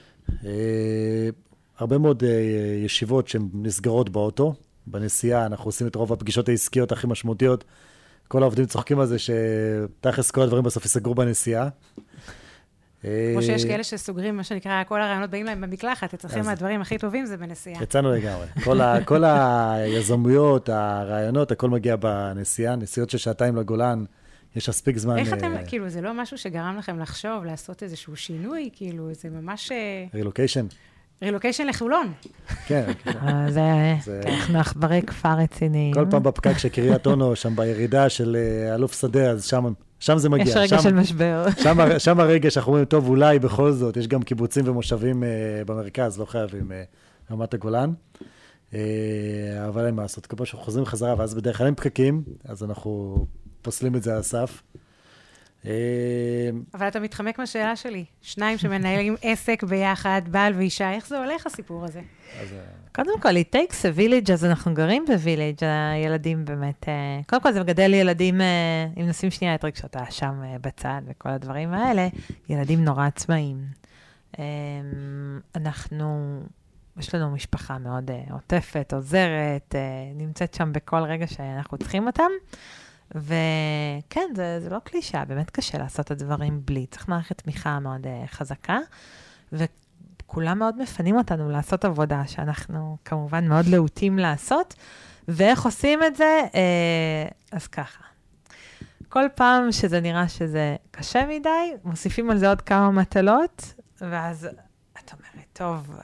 Speaker 5: הרבה מאוד ישיבות שהן נסגרות באוטו. בנסיעה אנחנו עושים את רוב הפגישות העסקיות הכי משמעותיות. כל העובדים צוחקים על זה שתכלס כל הדברים בסוף יסגרו בנסיעה.
Speaker 3: כמו שיש כאלה שסוגרים, מה שנקרא, כל הרעיונות באים להם במקלחת, אצלכם מהדברים הכי טובים זה בנסיעה.
Speaker 5: יצאנו לגמרי. כל היזמויות, הרעיונות, הכל מגיע בנסיעה. נסיעות של 2 לגולן, יש מספיק זמן.
Speaker 3: איך אתם, כאילו, זה לא משהו שגרם לכם לחשוב, לעשות איזשהו שינוי, כאילו, זה ממש...
Speaker 5: רילוקיישן.
Speaker 3: רילוקיישן לחולון.
Speaker 5: כן.
Speaker 4: אנחנו עכברי כפר רציניים.
Speaker 5: כל פעם בפקק שקריית אונו, שם בירידה של אלוף שדה, אז שם זה מגיע.
Speaker 4: יש רגע של משבר.
Speaker 5: שם הרגע שאנחנו אומרים, טוב, אולי בכל זאת, יש גם קיבוצים ומושבים במרכז, לא חייבים רמת הגולן. אבל אין מה לעשות, כל פעם שאנחנו חוזרים חזרה, ואז בדרך כלל אין פקקים, אז אנחנו פוסלים את זה על הסף.
Speaker 3: אבל אתה מתחמק מהשאלה שלי. 2 שמנהלים עסק ביחד, בעל ואישה, איך זה הולך הסיפור הזה?
Speaker 4: קודם כל, it takes a village, אז אנחנו גרים בוויליג', הילדים באמת, קודם כל זה מגדל ילדים, אם נשים שנייה את רגשות האשם בצד וכל הדברים האלה, ילדים נורא עצמאיים. יש לנו משפחה מאוד עוטפת, עוזרת, נמצאת שם בכל רגע שאנחנו צריכים אותם, וכן, זה לא קלישה, באמת קשה לעשות את הדברים בלי, צריך מערכת תמיכה מאוד חזקה, וכולם מאוד מפנים אותנו לעשות עבודה, שאנחנו כמובן מאוד להוטים לעשות, ואיך עושים את זה? אז ככה. כל פעם שזה נראה שזה קשה מדי, מוסיפים על זה עוד כמה מטלות, ואז את אומרת, טוב,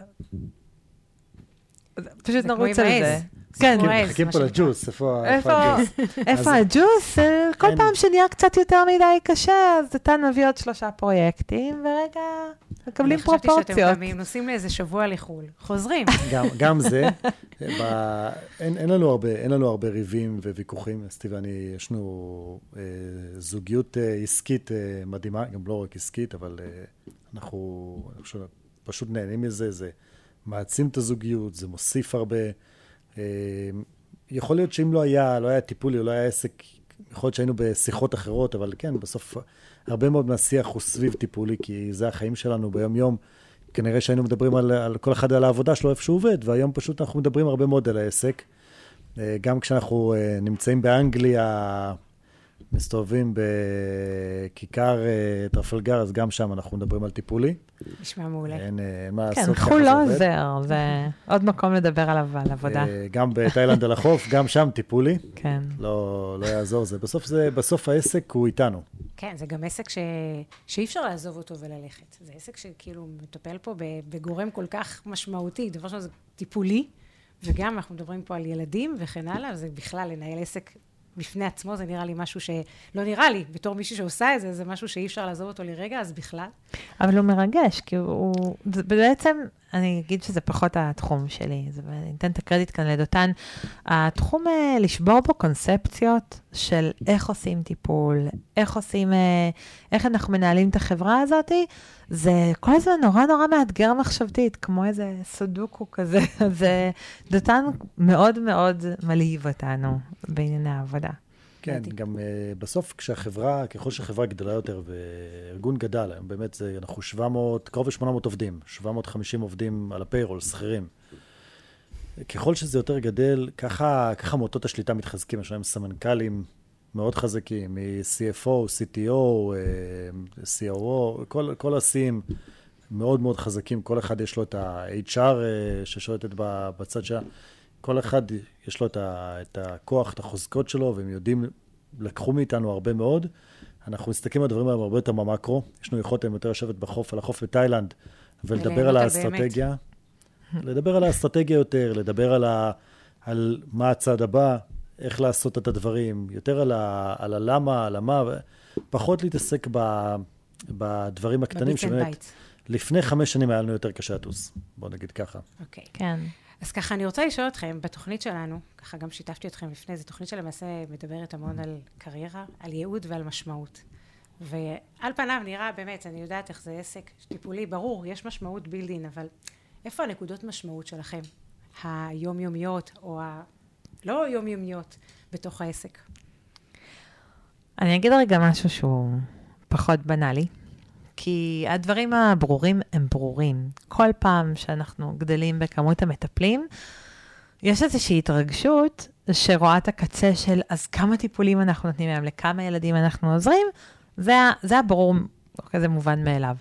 Speaker 4: פשוט נרוץ על זה.
Speaker 3: כן,
Speaker 5: מחכים פה לג'וס, איפה הג'וס?
Speaker 4: איפה הג'וס? כל פעם שנהיה קצת יותר מדי קשה, אז אתה מביא עוד 3 פרויקטים, ורגע מקבלים פרופורציות.
Speaker 3: אני חשבתי שאתם נוסעים לאיזה שבוע לחול, חוזרים.
Speaker 5: גם זה, אין לנו הרבה ריבים וויכוחים, סטיב ואני, יש לנו זוגיות עסקית מדהימה, גם לא רק עסקית, אבל אנחנו פשוט נהנים מזה, זה מעצים את הזוגיות, זה מוסיף הרבה. יכול להיות שאם לא היה טיפולי, או לא היה עסק, יכול להיות שהיינו בשיחות אחרות, אבל כן, בסוף הרבה מאוד מהשיח הוא סביב טיפולי, כי זה החיים שלנו ביום יום. כנראה שהיינו מדברים על כל אחד על העבודה שלו, איפה שהוא עובד, והיום פשוט אנחנו מדברים הרבה מאוד על העסק. גם כשאנחנו נמצאים באנגליה, מסתובבים בכיכר טרפלגר, אז גם שם אנחנו מדברים על טיפולי.
Speaker 3: נשמע מעולה.
Speaker 5: אין מה לעשות.
Speaker 4: כן, חול לא עוזר, זה עוד מקום לדבר עליו, על עבודה.
Speaker 5: גם בתאילנד על החוף, גם שם טיפולי.
Speaker 4: כן.
Speaker 5: לא יעזור זה. בסוף העסק הוא איתנו.
Speaker 3: כן, זה גם עסק שאי אפשר לעזוב אותו וללכת. זה עסק שכאילו מטפל פה בגורם כל כך משמעותי. דבר שזה טיפולי, וגם אנחנו מדברים פה על ילדים וכן הלאה, זה בכלל לנהל עסק בפני עצמו, זה נראה לי משהו שלא נראה לי, בתור מישהו שעושה את זה, זה משהו שאי אפשר לעזוב אותו לרגע, אז בכלל.
Speaker 4: אבל הוא מרגש, כי בעצם, אני אגיד שזה פחות התחום שלי, אני אתן את הקרדיט כאן לדותן, התחום לשבור בו קונספציות של איך עושים טיפול, איך אנחנו מנהלים את החברה הזאת, זה כל הזמן נורא נורא מאתגר מחשבתית, כמו איזה סודוקו כזה, אז דותן מאוד מאוד מלהיב אותנו בענייני העבודה.
Speaker 5: כן, גם בסוף כשהחברה, ככל שהחברה גדלה יותר וארגון גדל, באמת אנחנו 700, קרוב ל-800 עובדים, 750 עובדים על הפיירול, שכירים. ככל שזה יותר גדל, ככה מוטות השליטה מתחזקים, יש להם סמנכ"לים מאוד חזקים, מ-CFO, CTO, COO, כל ה-C'ים מאוד מאוד חזקים, כל אחד יש לו את ה-HR ששולטת בצד שלה, כל אחד יש לו את הכוח, את החוזקות שלו, והם יודעים, לקחו מאיתנו הרבה מאוד. אנחנו מסתכלים על הדברים האלה הרבה יותר במקרו, יש לנו יכולת יותר לשבת בחוף, על החוף בתאילנד, ולדבר על האסטרטגיה, לדבר על האסטרטגיה יותר, לדבר על מה הצעד הבא, איך לעשות את הדברים, יותר על הלמה, על המה, פחות להתעסק בדברים הקטנים, שבאמת, לפני 5 שנים היה לנו יותר קשה לטוס, בוא נגיד ככה.
Speaker 3: אוקיי.
Speaker 4: כן.
Speaker 3: אז ככה, אני רוצה לשאול אתכם, בתוכנית שלנו, ככה גם שיתפתי אתכם לפני, זו תוכנית שלמעשה מדברת המון על קריירה, על ייעוד ועל משמעות. ועל פניו נראה באמת, אני יודעת איך זה עסק טיפולי, ברור, יש משמעות בילדין, אבל איפה הנקודות משמעות שלכם? היומיומיות או לא יומיומיות בתוך העסק?
Speaker 4: אני אגיד רגע משהו שהוא פחות בנאלי, כי הדברים הברורים הם ברורים. כל פעם שאנחנו גדלים בכמות המטפלים, יש איזושהי התרגשות שרואה את הקצה של אז כמה טיפולים אנחנו נותנים להם, לכמה ילדים אנחנו עוזרים, זה הברור, כזה מובן מאליו.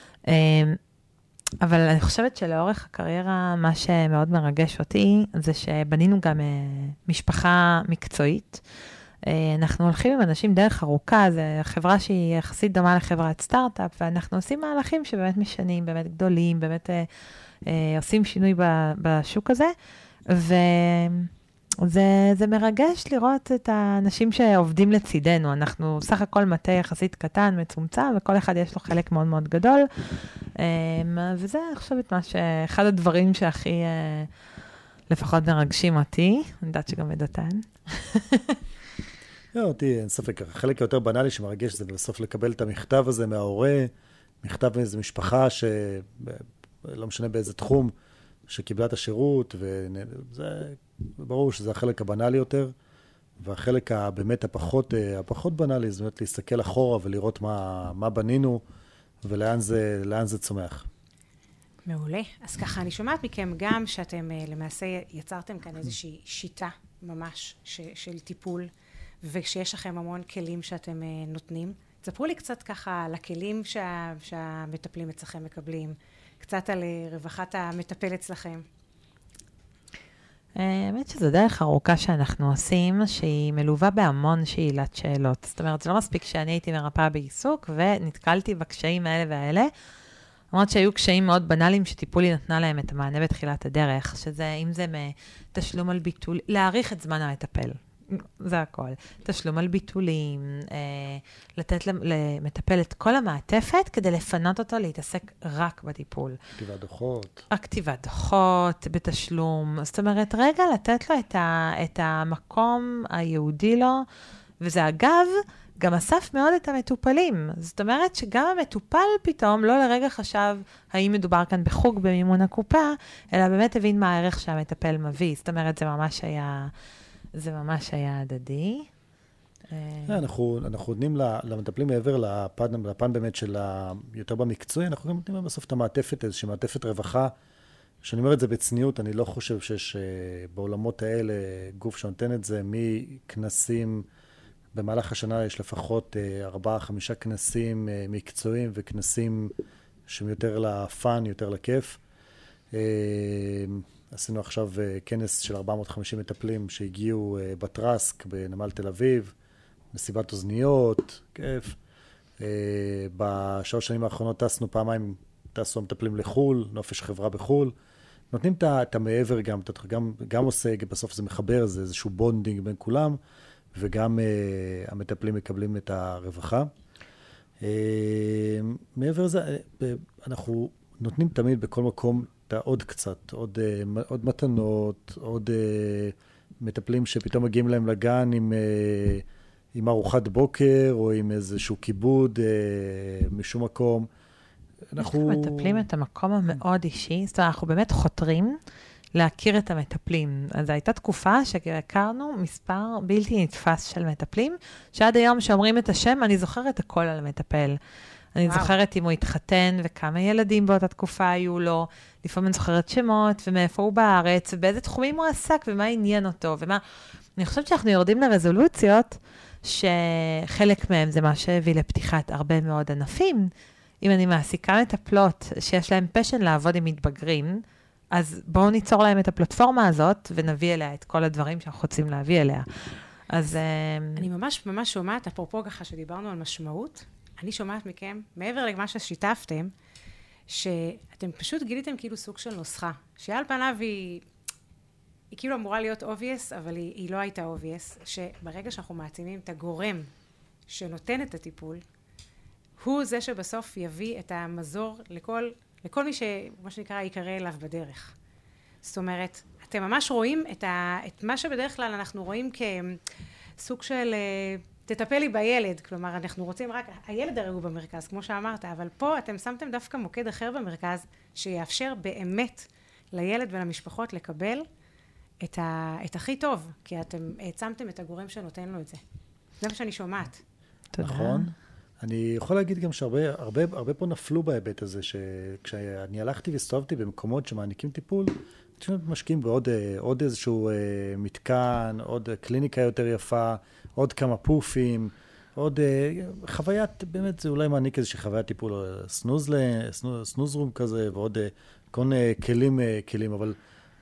Speaker 4: אבל אני חושבת שלאורך הקריירה, מה שמאוד מרגש אותי, זה שבנינו גם משפחה מקצועית. אנחנו הולכים עם אנשים דרך ארוכה, זו חברה שהיא יחסית דומה לחברת סטארט-אפ, ואנחנו עושים מהלכים שבאמת משנים, באמת גדולים, באמת עושים שינוי בשוק הזה, וזה מרגש לראות את האנשים שעובדים לצידנו. אנחנו סך הכל מטה יחסית קטן, מצומצם, וכל אחד יש לו חלק מאוד מאוד גדול, וזה, אני חושבת, אחד הדברים שהכי לפחות מרגשים אותי, אני יודעת שגם את דותן.
Speaker 5: לא, אותי, אין ספק, החלק היותר בנאלי שמרגש זה בסוף לקבל את המכתב הזה מההורה, מכתב מאיזו משפחה שלא משנה באיזה תחום, שקיבלה את השירות, וזה ברור שזה החלק הבנאלי יותר, והחלק באמת הפחות בנאלי, זאת אומרת להסתכל אחורה ולראות מה בנינו, ולאן זה צומח.
Speaker 3: מעולה. אז ככה, אני שומעת מכם גם שאתם למעשה יצרתם כאן איזושהי שיטה ממש של טיפול, וכשיש לכם המון כלים שאתם נותנים. תספרו לי קצת ככה על הכלים שהמטפלים אצלכם מקבלים, קצת על רווחת המטפל אצלכם.
Speaker 4: האמת שזו דרך ארוכה שאנחנו עושים, שהיא מלווה בהמון שאלת שאלות. זאת אומרת, זה לא מספיק שאני הייתי מרפאה בעיסוק, ונתקלתי בקשיים האלה והאלה. למרות שהיו קשיים מאוד בנאליים שטיפולי נתנה להם את המענה בתחילת הדרך, שזה אם זה תשלום על ביטול, להאריך את זמן המטפל. זה הכל. תשלום על ביטולים, לתת למטפל את כל המעטפת, כדי לפנות אותו להתעסק רק בטיפול.
Speaker 5: כתיבת דוחות.
Speaker 4: כתיבת דוחות, בתשלום. זאת אומרת, רגע, לתת לו את המקום הייעודי לו, וזה אגב, גם אסף מאוד את המטופלים. זאת אומרת שגם המטופל פתאום לא לרגע חשב האם מדובר כאן בחוג במימון הקופה, אלא באמת הבין מה הערך שהמטפל מביא. זאת אומרת, זה ממש היה הדדי.
Speaker 5: אנחנו נותנים למטפלים מעבר לפן באמת של יותר במקצועי, אנחנו גם נותנים בסוף את המעטפת, איזושהי מעטפת רווחה, שאני אומר את זה בצניעות, אני לא חושב שיש בעולמות האלה גוף שנותן את זה, מכנסים, במהלך השנה יש לפחות 4-5 כנסים מקצועיים, וכנסים שהם יותר לפן, יותר לכיף. עשינו עכשיו כנס של 450 מטפלים שהגיעו בטרסק, בנמל תל אביב, מסיבת אוזניות, כיף. בשלוש שנים האחרונות טסו המטפלים לחול, נופש חברה בחול. נותנים את המעבר גם עושה, בסוף זה מחבר, זה איזשהו בונדינג בין כולם, וגם המטפלים מקבלים את הרווחה. מעבר לזה, אנחנו נותנים תמיד בכל מקום עוד קצת, עוד מתנות, עוד מטפלים שפתאום מגיעים להם לגן עם ארוחת בוקר, או עם איזשהו כיבוד משום מקום.
Speaker 4: אנחנו מטפלים את המקום המאוד אישי, זאת אומרת, אנחנו באמת חותרים להכיר את המטפלים. אז הייתה תקופה שהכרנו מספר בלתי נתפס של מטפלים, שעד היום שאומרים את השם, אני זוכרת הכל על המטפל. אני זוכרת אם הוא התחתן, וכמה ילדים באותה תקופה היו לו, לפעמים אני זוכרת שמות, ומאיפה הוא בארץ, ובאיזה תחומים הוא עסק, ומה עניין אותו, ומה... אני חושבת שאנחנו יורדים לרזולוציות, שחלק מהם זה מה שהביא לפתיחת הרבה מאוד ענפים. אם אני מעסיקה מטפלות שיש להם פשן לעבוד עם מתבגרים, אז בואו ניצור להם את הפלטפורמה הזאת, ונביא אליה את כל הדברים שאנחנו רוצים להביא אליה. אז
Speaker 3: אני ממש ממש שומעת, אפרופו ככה שדיברנו על משמעות, אני שומעת מכם, מעבר למה ששיתפתם, שאתם פשוט גיליתם כאילו סוג של נוסחה, שעל פניו היא כאילו אמורה להיות obvious, אבל היא לא הייתה obvious, שברגע שאנחנו מעצימים את הגורם שנותן את הטיפול, הוא זה שבסוף יביא את המזור לכל מי שמה שנקרא יקרא אליו בדרך. זאת אומרת, אתם ממש רואים את מה שבדרך כלל אנחנו רואים כסוג של תטפל לי בילד, כלומר אנחנו רוצים רק, הילד הרי הוא במרכז, כמו שאמרת, אבל פה אתם שמתם דווקא מוקד אחר במרכז, שיאפשר באמת לילד ולמשפחות לקבל את הכי טוב, כי אתם העצמתם את הגורם שנותן לו את זה. זה מה שאני שומעת.
Speaker 4: תודה.
Speaker 5: נכון. אני יכול להגיד גם שהרבה פה נפלו בהיבט הזה, שכשאני הלכתי והסתובבתי במקומות שמעניקים טיפול, משקיעים בעוד איזשהו מתקן, עוד קליניקה יותר יפה, עוד כמה פופים, עוד חוויית, באמת זה אולי מעניק איזושהי חוויית טיפול, סנוזרום כזה, ועוד כל כלים, אבל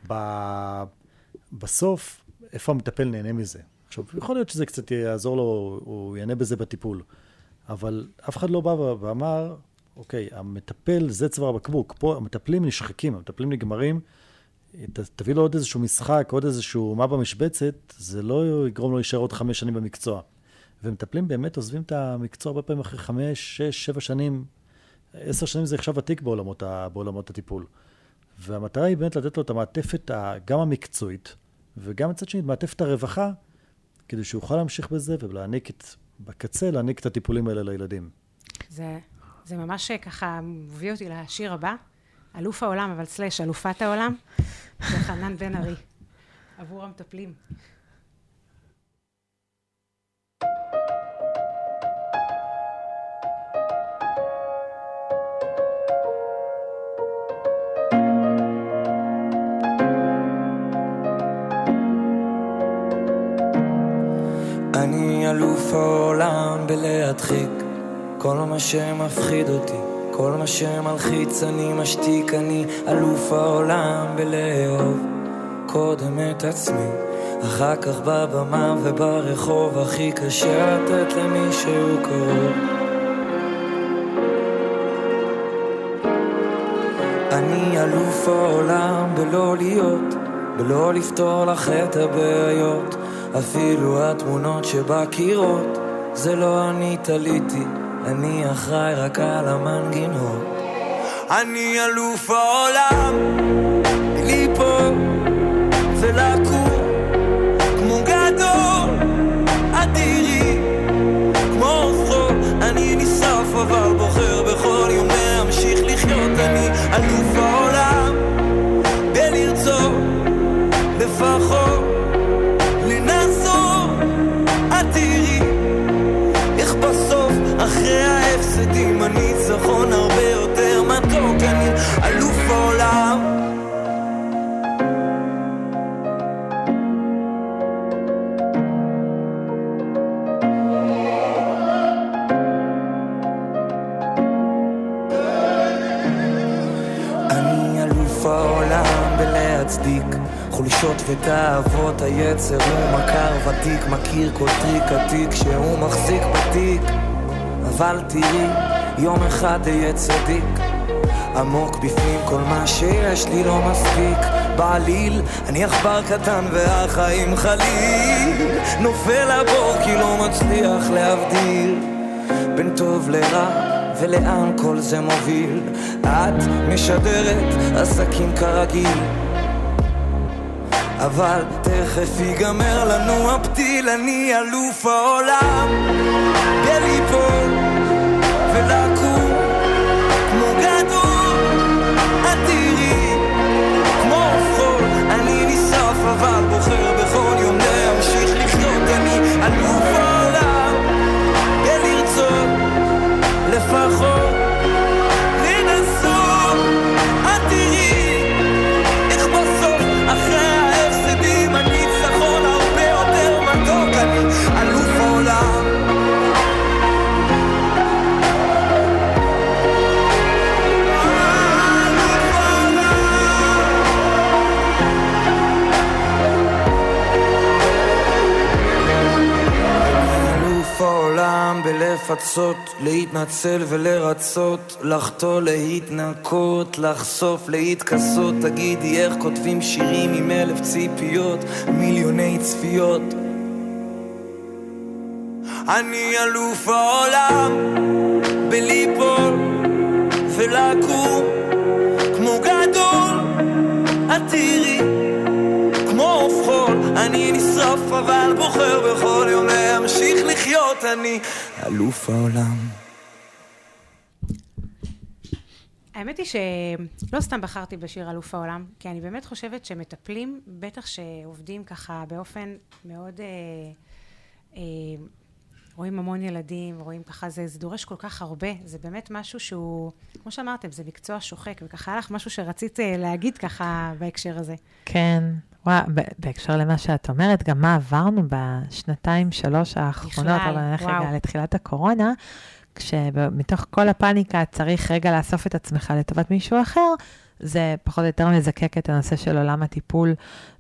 Speaker 5: בסוף, איפה המטפל נהנה מזה? עכשיו, יכול להיות שזה קצת יעזור לו, הוא ייהנה בזה בטיפול, אבל אף אחד לא בא ואמר, אוקיי, המטפל זה צוואר הבקבוק, פה המטפלים נשחקים, המטפלים נגמרים, תביא לו עוד איזשהו משחק, עוד איזשהו מה במשבצת, זה לא יגרום לו להישאר עוד 5 שנים במקצוע. ומטפלים באמת עוזבים את המקצוע הרבה פעמים אחרי 5, 6, 7 שנים, 10 שנים זה עכשיו עתיק בעולמות הטיפול. והמטרה היא באמת לתת לו את המעטפת גם המקצועית, וגם מצד שני, מעטפת הרווחה, כדי שהוא יוכל להמשיך בזה, ולהעניק בקצה, להעניק את הטיפולים האלה לילדים.
Speaker 3: זה ממש ככה מביא אותי לשיר הבא, אלוף העולם, אבל סלש, אלופת העולם, זה חנן בן ארי, עבור המטפלים.
Speaker 6: אני אלוף העולם בלהדחיק כל מה שמפחיד אותי, כל מה שמלחיץ אני משתיק. אני אלוף העולם בלאהוב קודם את עצמי, אחר כך בבמה וברחוב הכי קשה לתת למישהו קרוב. אני אלוף העולם בלא להיות, בלא לפתור לך את הבעיות, אפילו התמונות שבקירות זה לא אני תליתי, אני אחראי רק על המנגינות. אני אלוף העולם ליפול ולקום כמו גדול אדירי, כמו חול אני נשרף אבל בוחר בכל יום להמשיך לחיות. אני אלוף העולם בלרצות לפחות לנסות, תראי איך בסוף אחרי ההפסדים הניצחון הרבה יותר מתוק. אני אלוף העולם. אני אלוף העולם בלהצדיק חולשות ותאוות היצר, הוא מכר ותיק, מכיר כל טריק עתיק שהוא מחזיק בתיק. אבל תראי, יום אחד יהיה צדיק, עמוק בפנים כל מה שיש לי לא מספיק. בעליל, אני אכבר קטן והחיים חליל, נופל הבור כי לא מצליח להבדיל בין טוב לרע ולאן כל זה מוביל. את משדרת עסקים כרגיל, אבל תכף ייגמר לנו הפתיל. אני אלוף העולם בליפול ולקום כמו גדול אדירי, כמו חול אני נשרף אבל בוחר בכל יום להמשיך לחיות. אני אלוף העולם בלרצות לפחות לנסות, אדירי איך בסוף אחרי הניצחון הרבה יותר מתוק. אני אלוף העולם לפצות, להתנצל ולרצות, לחטוא להתנקות, לחשוף להתכסות. תגידי איך כותבים שירים עם 1000 ציפיות, מיליוני צפיות. אני אלוף העולם בליפול ולקום כמו גדול, את תראי כמו עוף חול. אני נשרף אבל בוחר בכל יום להמשיך לחיות. אני אלוף העולם.
Speaker 3: האמת היא שלא סתם בחרתי בשיר אלוף העולם, כי אני באמת חושבת שמטפלים, בטח שעובדים ככה באופן מאוד, רואים המון ילדים, רואים ככה, זה דורש כל כך הרבה, זה באמת משהו שהוא, כמו שאמרתם, זה מקצוע שוחק, וככה היה לך משהו שרצית להגיד ככה בהקשר הזה.
Speaker 4: כן, וואו, בהקשר למה שאת אומרת, גם מה עברנו בשנתיים, 3 האחרונות, אבל נלך רגע לתחילת הקורונה, כשמתוך כל הפאניקה צריך רגע לאסוף את עצמך לטובת מישהו אחר, זה פחות או יותר מזקק את הנושא של עולם הטיפול,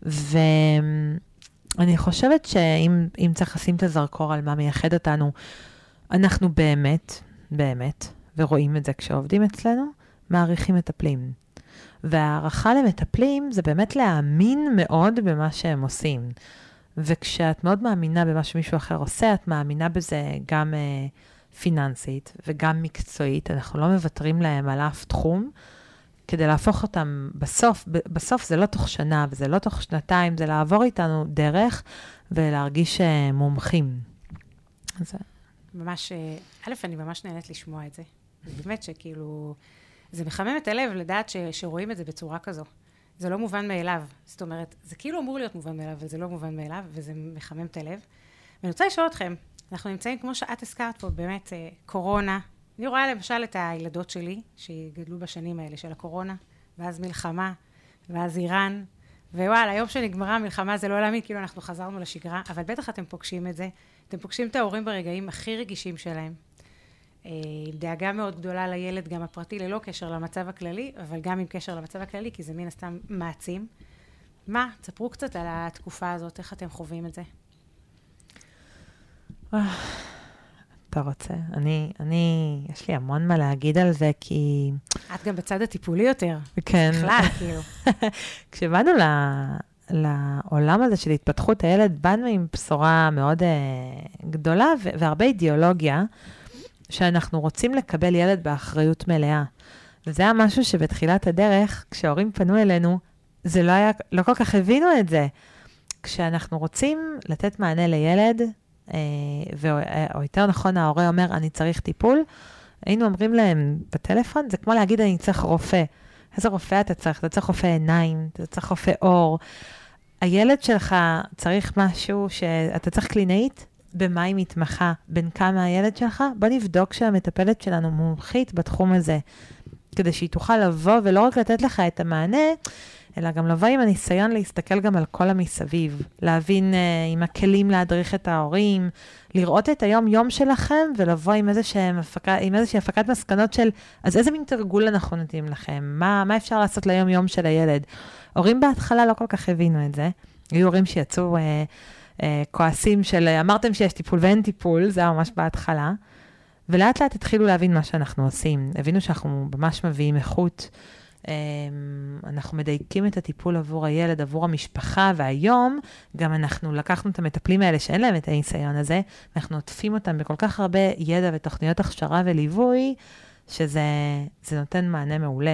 Speaker 4: ואני חושבת שאם צריך לשים את הזרקור על מה מייחד אותנו, אנחנו באמת, ורואים את זה כשעובדים אצלנו, מעריכים מטפלים. והערכה למטפלים זה באמת להאמין מאוד במה שהם עושים. וכשאת מאוד מאמינה במה שמישהו אחר עושה, את מאמינה בזה גם פיננסית וגם מקצועית. אנחנו לא מוותרים להם על אף תחום, כדי להפוך אותם בסוף זה לא תוך שנה, וזה לא תוך שנתיים, זה לעבור איתנו דרך ולהרגיש מומחים. אז
Speaker 3: ממש, אני ממש נהנית לשמוע את זה. באמת שכאילו, זה מחמם את הלב לדעת שרואים את זה בצורה כזו. זה לא מובן מאליו. זאת אומרת, זה כאילו אמור להיות מובן מאליו, אבל זה לא מובן מאליו, וזה מחמם את הלב. ואני רוצה לשאול אתכם, אנחנו נמצאים, כמו שאת הזכרת פה, באמת קורונה. אני רואה למשל את הילדות שלי, שגדלו בשנים האלה של הקורונה, ואז מלחמה, ואז איראן, ווואלה, היום שנגמרה המלחמה זה לא להאמין, כאילו אנחנו חזרנו לשגרה, אבל בטח אתם פוגשים את זה, אתם פוגשים את ההורים ברגעים הכי רגישים שלהם. דאגה מאוד גדולה לילד, גם הפרטי, ללא קשר למצב הכללי, אבל גם עם קשר למצב הכללי, כי זה מן הסתם מעצים. מה? תספרו קצת על התקופה הזאת, איך אתם חווים את זה?
Speaker 4: אתה רוצה? יש לי המון מה להגיד על זה, כי...
Speaker 3: את גם בצד הטיפולי יותר.
Speaker 4: כן.
Speaker 3: בכלל, כאילו.
Speaker 4: כשבאנו לעולם הזה של התפתחות הילד, באנו עם בשורה מאוד גדולה והרבה אידיאולוגיה, שאנחנו רוצים לקבל ילד באחריות מלאה. וזה היה משהו שבתחילת הדרך, כשההורים פנו אלינו, זה לא כל כך הבינו את זה. כשאנחנו רוצים לתת מענה לילד, או יותר נכון, ההורה אומר, אני צריך טיפול, היינו אומרים להם בטלפון, זה כמו להגיד, אני צריך רופא. איזה רופא אתה צריך? אתה צריך רופא עיניים, אתה צריך רופא אור. הילד שלך צריך משהו שאתה צריך קלינאית, במה היא מתמחה, בין כמה הילד שלך, בוא נבדוק שהמטפלת שלנו מומחית בתחום הזה, כדי שהיא תוכל לבוא ולא רק לתת לך את המענה, אלא גם לבוא עם הניסיון להסתכל גם על כל המסביב, להבין עם הכלים להדריך את ההורים, לראות את היום-יום שלכם, ולבוא עם איזושהי הפקת מסקנות של, אז איזה מין תרגול אנחנו נותנים לכם? מה אפשר לעשות ליום-יום של הילד? הורים בהתחלה לא כל כך הבינו את זה. היו הורים שיצאו כועסים של, אמרתם שיש טיפול ואין טיפול, זה היה ממש בהתחלה. ולאט לאט התחילו להבין מה שאנחנו עושים. הבינו שאנחנו ממש מביאים איכות, אנחנו מדייקים את הטיפול עבור הילד, עבור המשפחה, והיום גם אנחנו לקחנו את המטפלים האלה שאין להם את הניסיון הזה, ואנחנו עוטפים אותם בכל כך הרבה ידע ותוכניות הכשרה וליווי, שזה נותן מענה מעולה.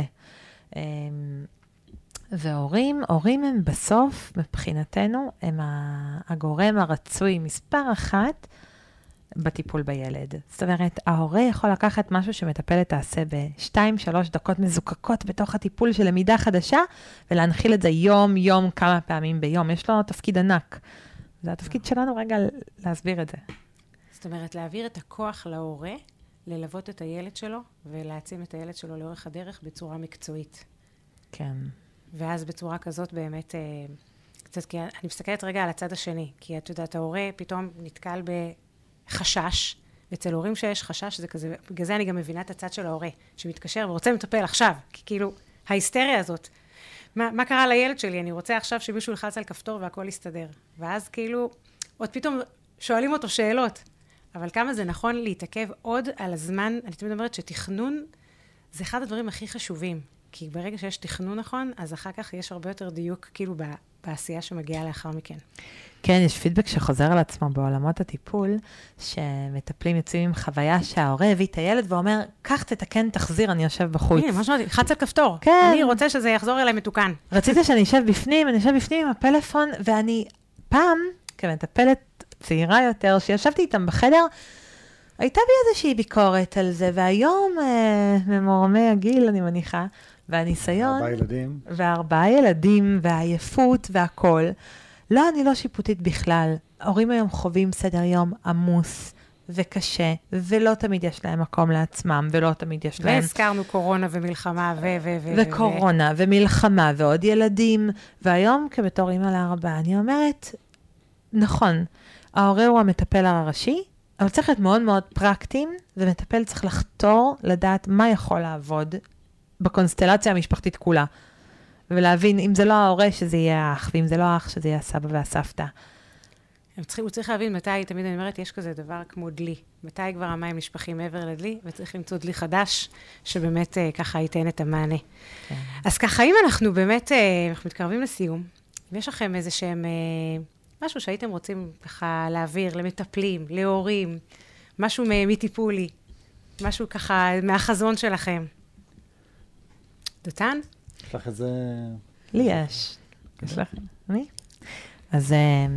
Speaker 4: והורים הם בסוף, מבחינתנו, הם הגורם הרצוי מספר 1, בטיפול בילד. זאת אומרת, ההורה יכול לקחת משהו שמטפלת תעשה ב2-3 דקות מזוקקות בתוך הטיפול של למידה חדשה, ולהנחיל את זה יום, כמה פעמים ביום. יש לו תפקיד ענק. זה התפקיד שלנו רגע להסביר את זה.
Speaker 3: זאת אומרת, להעביר את הכוח להורה, ללוות את הילד שלו, ולהעצים את הילד שלו לאורך הדרך בצורה מקצועית.
Speaker 4: כן.
Speaker 3: ואז בצורה כזאת באמת, קצת, כי אני מסתכלת רגע על הצד השני, כי את יודעת, ההורה פתאום נתקל חשש, ואצל הורים שיש חשש, זה כזה, בגלל זה אני גם מבינה את הצד של ההורה, שמתקשר ורוצה לטפל עכשיו, כי כאילו, ההיסטריה הזאת, מה קרה לילד שלי? אני רוצה עכשיו שמישהו ילחץ על כפתור והכל יסתדר. ואז כאילו, עוד פתאום שואלים אותו שאלות, אבל כמה זה נכון להתעכב עוד על הזמן, אני תמיד אומרת שתכנון זה אחד הדברים הכי חשובים, כי ברגע שיש תכנון נכון, אז אחר כך יש הרבה יותר דיוק, כאילו בעשייה שמגיעה לאחר מכן.
Speaker 4: כן, יש פידבק שחוזר על עצמו בעולמות הטיפול, שמטפלים יוצאים עם חוויה שההורה הביא את הילד ואומר, קח, תתקן, תחזיר, אני יושב בחוץ.
Speaker 3: הנה, מה שאמרתי, חץ על כפתור.
Speaker 4: כן.
Speaker 3: אני רוצה שזה יחזור אליי מתוקן.
Speaker 4: רצית שאני אשב בפנים, אני אשב בפנים עם הפלאפון, ואני פעם, כמטפלת צעירה יותר, שישבתי איתם בחדר, הייתה בי איזושהי ביקורת על זה, והיום, ממורמי הגיל, אני מניחה, והניסיון,
Speaker 5: 4 ילדים.
Speaker 4: 4 ילדים, והעייפות והכל. לא, אני לא שיפוטית בכלל. ההורים היום חווים סדר יום עמוס וקשה, ולא תמיד יש להם מקום לעצמם, ולא תמיד יש להם...
Speaker 3: והזכרנו קורונה ומלחמה
Speaker 4: וקורונה ומלחמה ועוד ילדים, והיום כבתור אמא ל4, אני אומרת, נכון, ההורה הוא המטפל הראשי, אבל צריך להיות מאוד מאוד פרקטיים, ומטפל צריך לחתור לדעת מה יכול לעבוד בקונסטלציה המשפחתית כולה. ולהבין, אם זה לא ההורה, שזה יהיה האח, ואם זה לא האח, שזה יהיה הסבא והסבתא.
Speaker 3: הוא צריך להבין מתי, תמיד אני אומרת, יש כזה דבר כמו דלי. מתי כבר המים נשפכים מעבר לדלי, וצריך למצוא דלי חדש, שבאמת ככה ייתן את המענה.
Speaker 4: כן.
Speaker 3: אז ככה, אם אנחנו באמת, אנחנו מתקרבים לסיום, ויש לכם איזה שהם, משהו שהייתם רוצים ככה להעביר למטפלים, להורים, משהו מטיפולי, משהו ככה מהחזון שלכם. דותן?
Speaker 5: יש לך את זה...
Speaker 4: לי יש. יש לך? אני? אז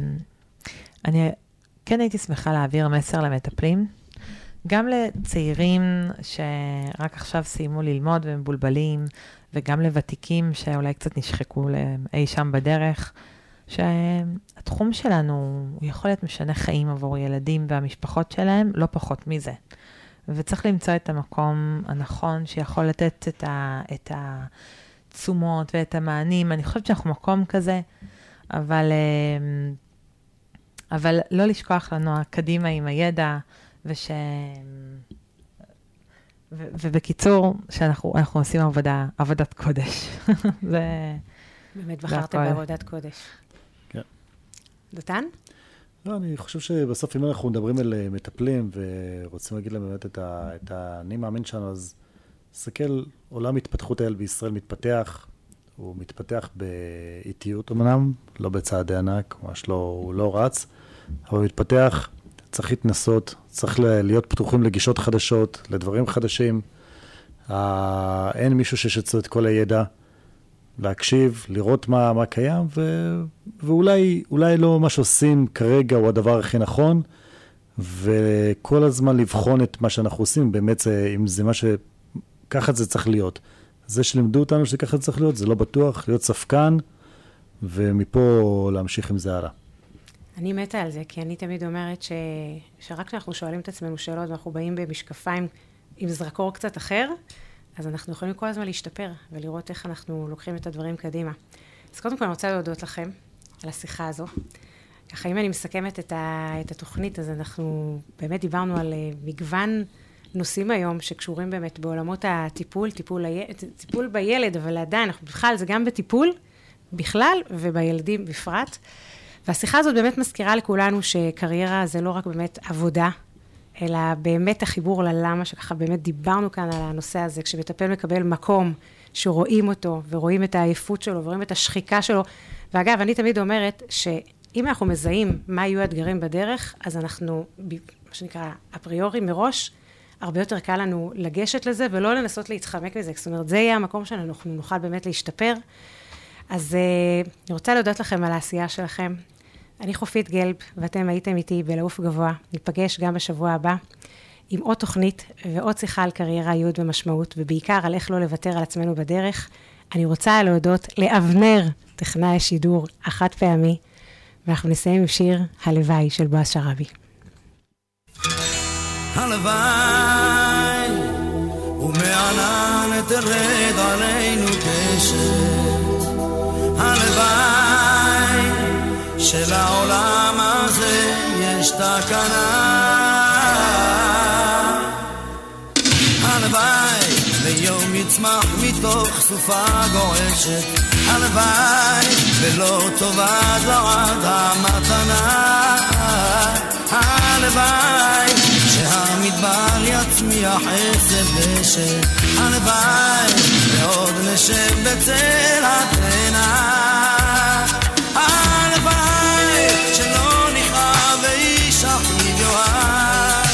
Speaker 4: אני כן הייתי שמחה להעביר מסר למטפלים, גם לצעירים שרק עכשיו סיימו ללמוד ומבולבלים, וגם לוותיקים שאולי קצת נשחקו אי שם בדרך, שהתחום שלנו הוא יכול להיות משנה חיים עבור ילדים והמשפחות שלהם, לא פחות מזה. וצריך למצוא את המקום הנכון שיכול לתת את התשומות ואת המענים. אני חושבת שאנחנו מקום כזה, אבל לא לשכוח לנו קדימה עם הידע, ובקיצור, שאנחנו עושים עבודת קודש.
Speaker 3: באמת בחרתם בעבודת קודש.
Speaker 5: כן.
Speaker 3: דותן?
Speaker 5: לא, אני חושב שבסוף אם אנחנו מדברים על מטפלים ורוצים להגיד להם באמת את אני מאמין שלנו, אז סתכל, עולם התפתחות הילד בישראל מתפתח, הוא מתפתח באיטיות אמנם, לא בצעדי ענק, ממש לא, הוא לא רץ, אבל הוא מתפתח, צריך להתנסות, צריך להיות פתוחים לגישות חדשות, לדברים חדשים, אין מישהו ששצו את כל הידע, להקשיב, לראות מה קיים, ואולי לא מה שעושים כרגע הוא הדבר הכי נכון, וכל הזמן לבחון את מה שאנחנו עושים, באמת אם זה מה ככה זה צריך להיות. זה שלימדו אותנו שככה זה צריך להיות, זה לא בטוח, להיות ספקן, ומפה להמשיך עם זה הלאה.
Speaker 3: אני מתה על זה, כי אני תמיד אומרת שרק כשאנחנו שואלים את עצמנו שאלות, ואנחנו באים במשקפיים עם זרקור קצת אחר, אז אנחנו יכולים כל הזמן להשתפר, ולראות איך אנחנו לוקחים את הדברים קדימה. אז קודם כל אני רוצה להודות לכם על השיחה הזו. ככה, אם אני מסכמת את התוכנית, אז אנחנו באמת דיברנו על מגוון נושאים היום שקשורים באמת בעולמות הטיפול, טיפול בילד, אבל עדיין, אנחנו בכלל, זה גם בטיפול בכלל ובילדים בפרט. והשיחה הזאת באמת מזכירה לכולנו שקריירה זה לא רק באמת עבודה, אלא באמת החיבור ללמה, שככה באמת דיברנו כאן על הנושא הזה, כשמטפל מקבל מקום שרואים אותו, ורואים את העייפות שלו, ורואים את השחיקה שלו. ואגב, אני תמיד אומרת שאם אנחנו מזהים מה יהיו האתגרים בדרך, אז אנחנו, מה שנקרא, אפריורי מראש, הרבה יותר קל לנו לגשת לזה, ולא לנסות להתחמק מזה. זאת אומרת, זה יהיה המקום שאנחנו נוכל באמת להשתפר. אז אני רוצה להודות לכם על העשייה שלכם. אני חופית גלב, ואתם הייתם איתי בלעוף גבוה. ניפגש גם בשבוע הבא עם עוד תוכנית ועוד שיחה על קריירה, ייעוד ומשמעות, ובעיקר על איך לא לוותר על עצמנו בדרך. אני רוצה להודות לאבנר, טכנאי השידור, החד פעמי, ואנחנו נסיים עם שיר הלוואי של בועז שרעבי.
Speaker 6: הלוואי ומענן תרד עלינו קשת, הלוואי שלעולם הזה יש תקנה, הלוואי ליום יצמח מתוך סופה גועשת, הלוואי ולא טובה זו עד המתנה, הלוואי והמדבר יצמיח עשב דשא. הלוואי ועוד נשב בצל התאנה. הלוואי שלא נכרע ואיש אחיו יאהב.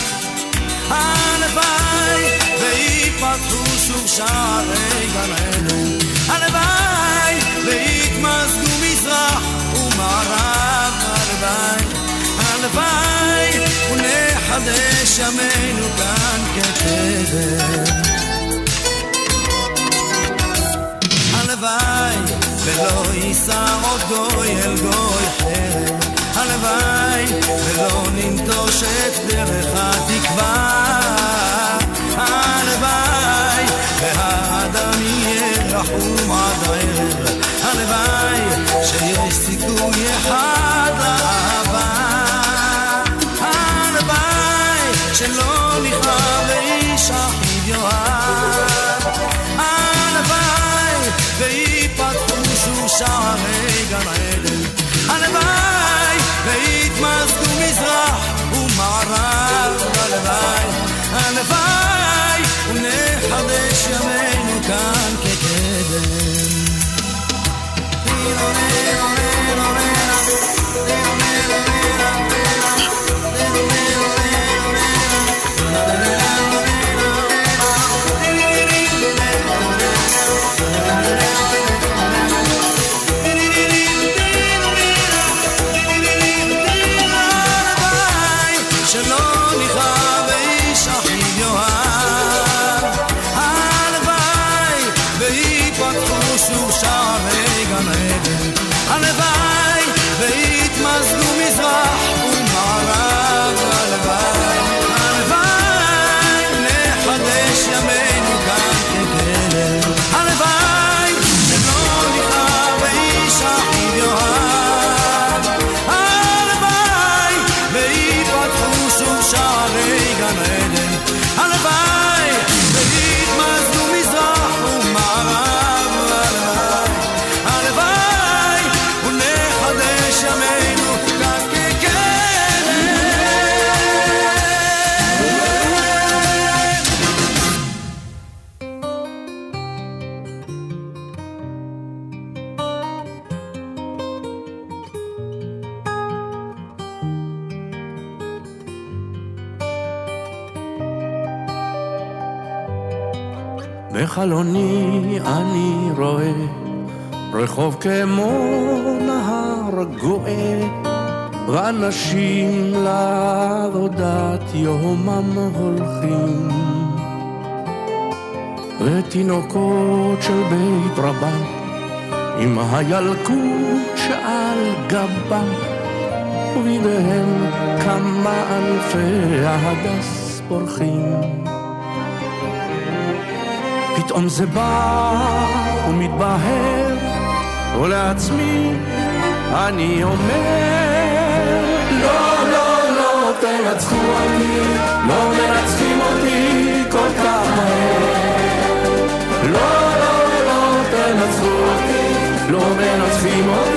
Speaker 6: הלוואי ויפתחו שוב שערי גן עדן. הלוואי ויתמזגו מזרח ומערב. הלוואי, הלוואי ונחדש ימינו כאן כקדם. הלוואי ולא יישא עוד גוי אל גוי חרב. הלוואי ולא ננטוש את דרך התקווה. הלוואי והאדם יהיה רחום עד הערב. הלוואי שיש סיכוי אחד לאהבה. הלוואי שלא נכרע ואיש אחיו יאהב. הלוואי ויפתחו שוב שערי גן עדן. הלוואי ויתמזגו מזרח ומערב. הלוואי, הלוואי ונחדש ימינו כאן כקדם. הלוואי ויתמזגו מזרח ומערב. הלוואי, הלוואי נחדש ימינו כאן כקדם. הלוואי שלא נכרע ואיש אחיו יאהב. הלוואי ויפתחו שוב שערי גן עדן. הלוואי ויתמזגו מזרח ומערב.
Speaker 7: בחלוני אני רואה רחוב כמו נהר גואה, ואנשים לעבודת יומם הולכים, ותינוקות של בית רבן עם הילקוט שעל גבם, ובידיהם כמה אלפי ההדס פורחים. פתאום זה בא ומתבהר, ולעצמי אני אומר, לא, לא, לא תנצחו אותי, לא מנצחים אותי כל כך מהר. לא, לא, לא תנצחו אותי, לא מנצחים אותי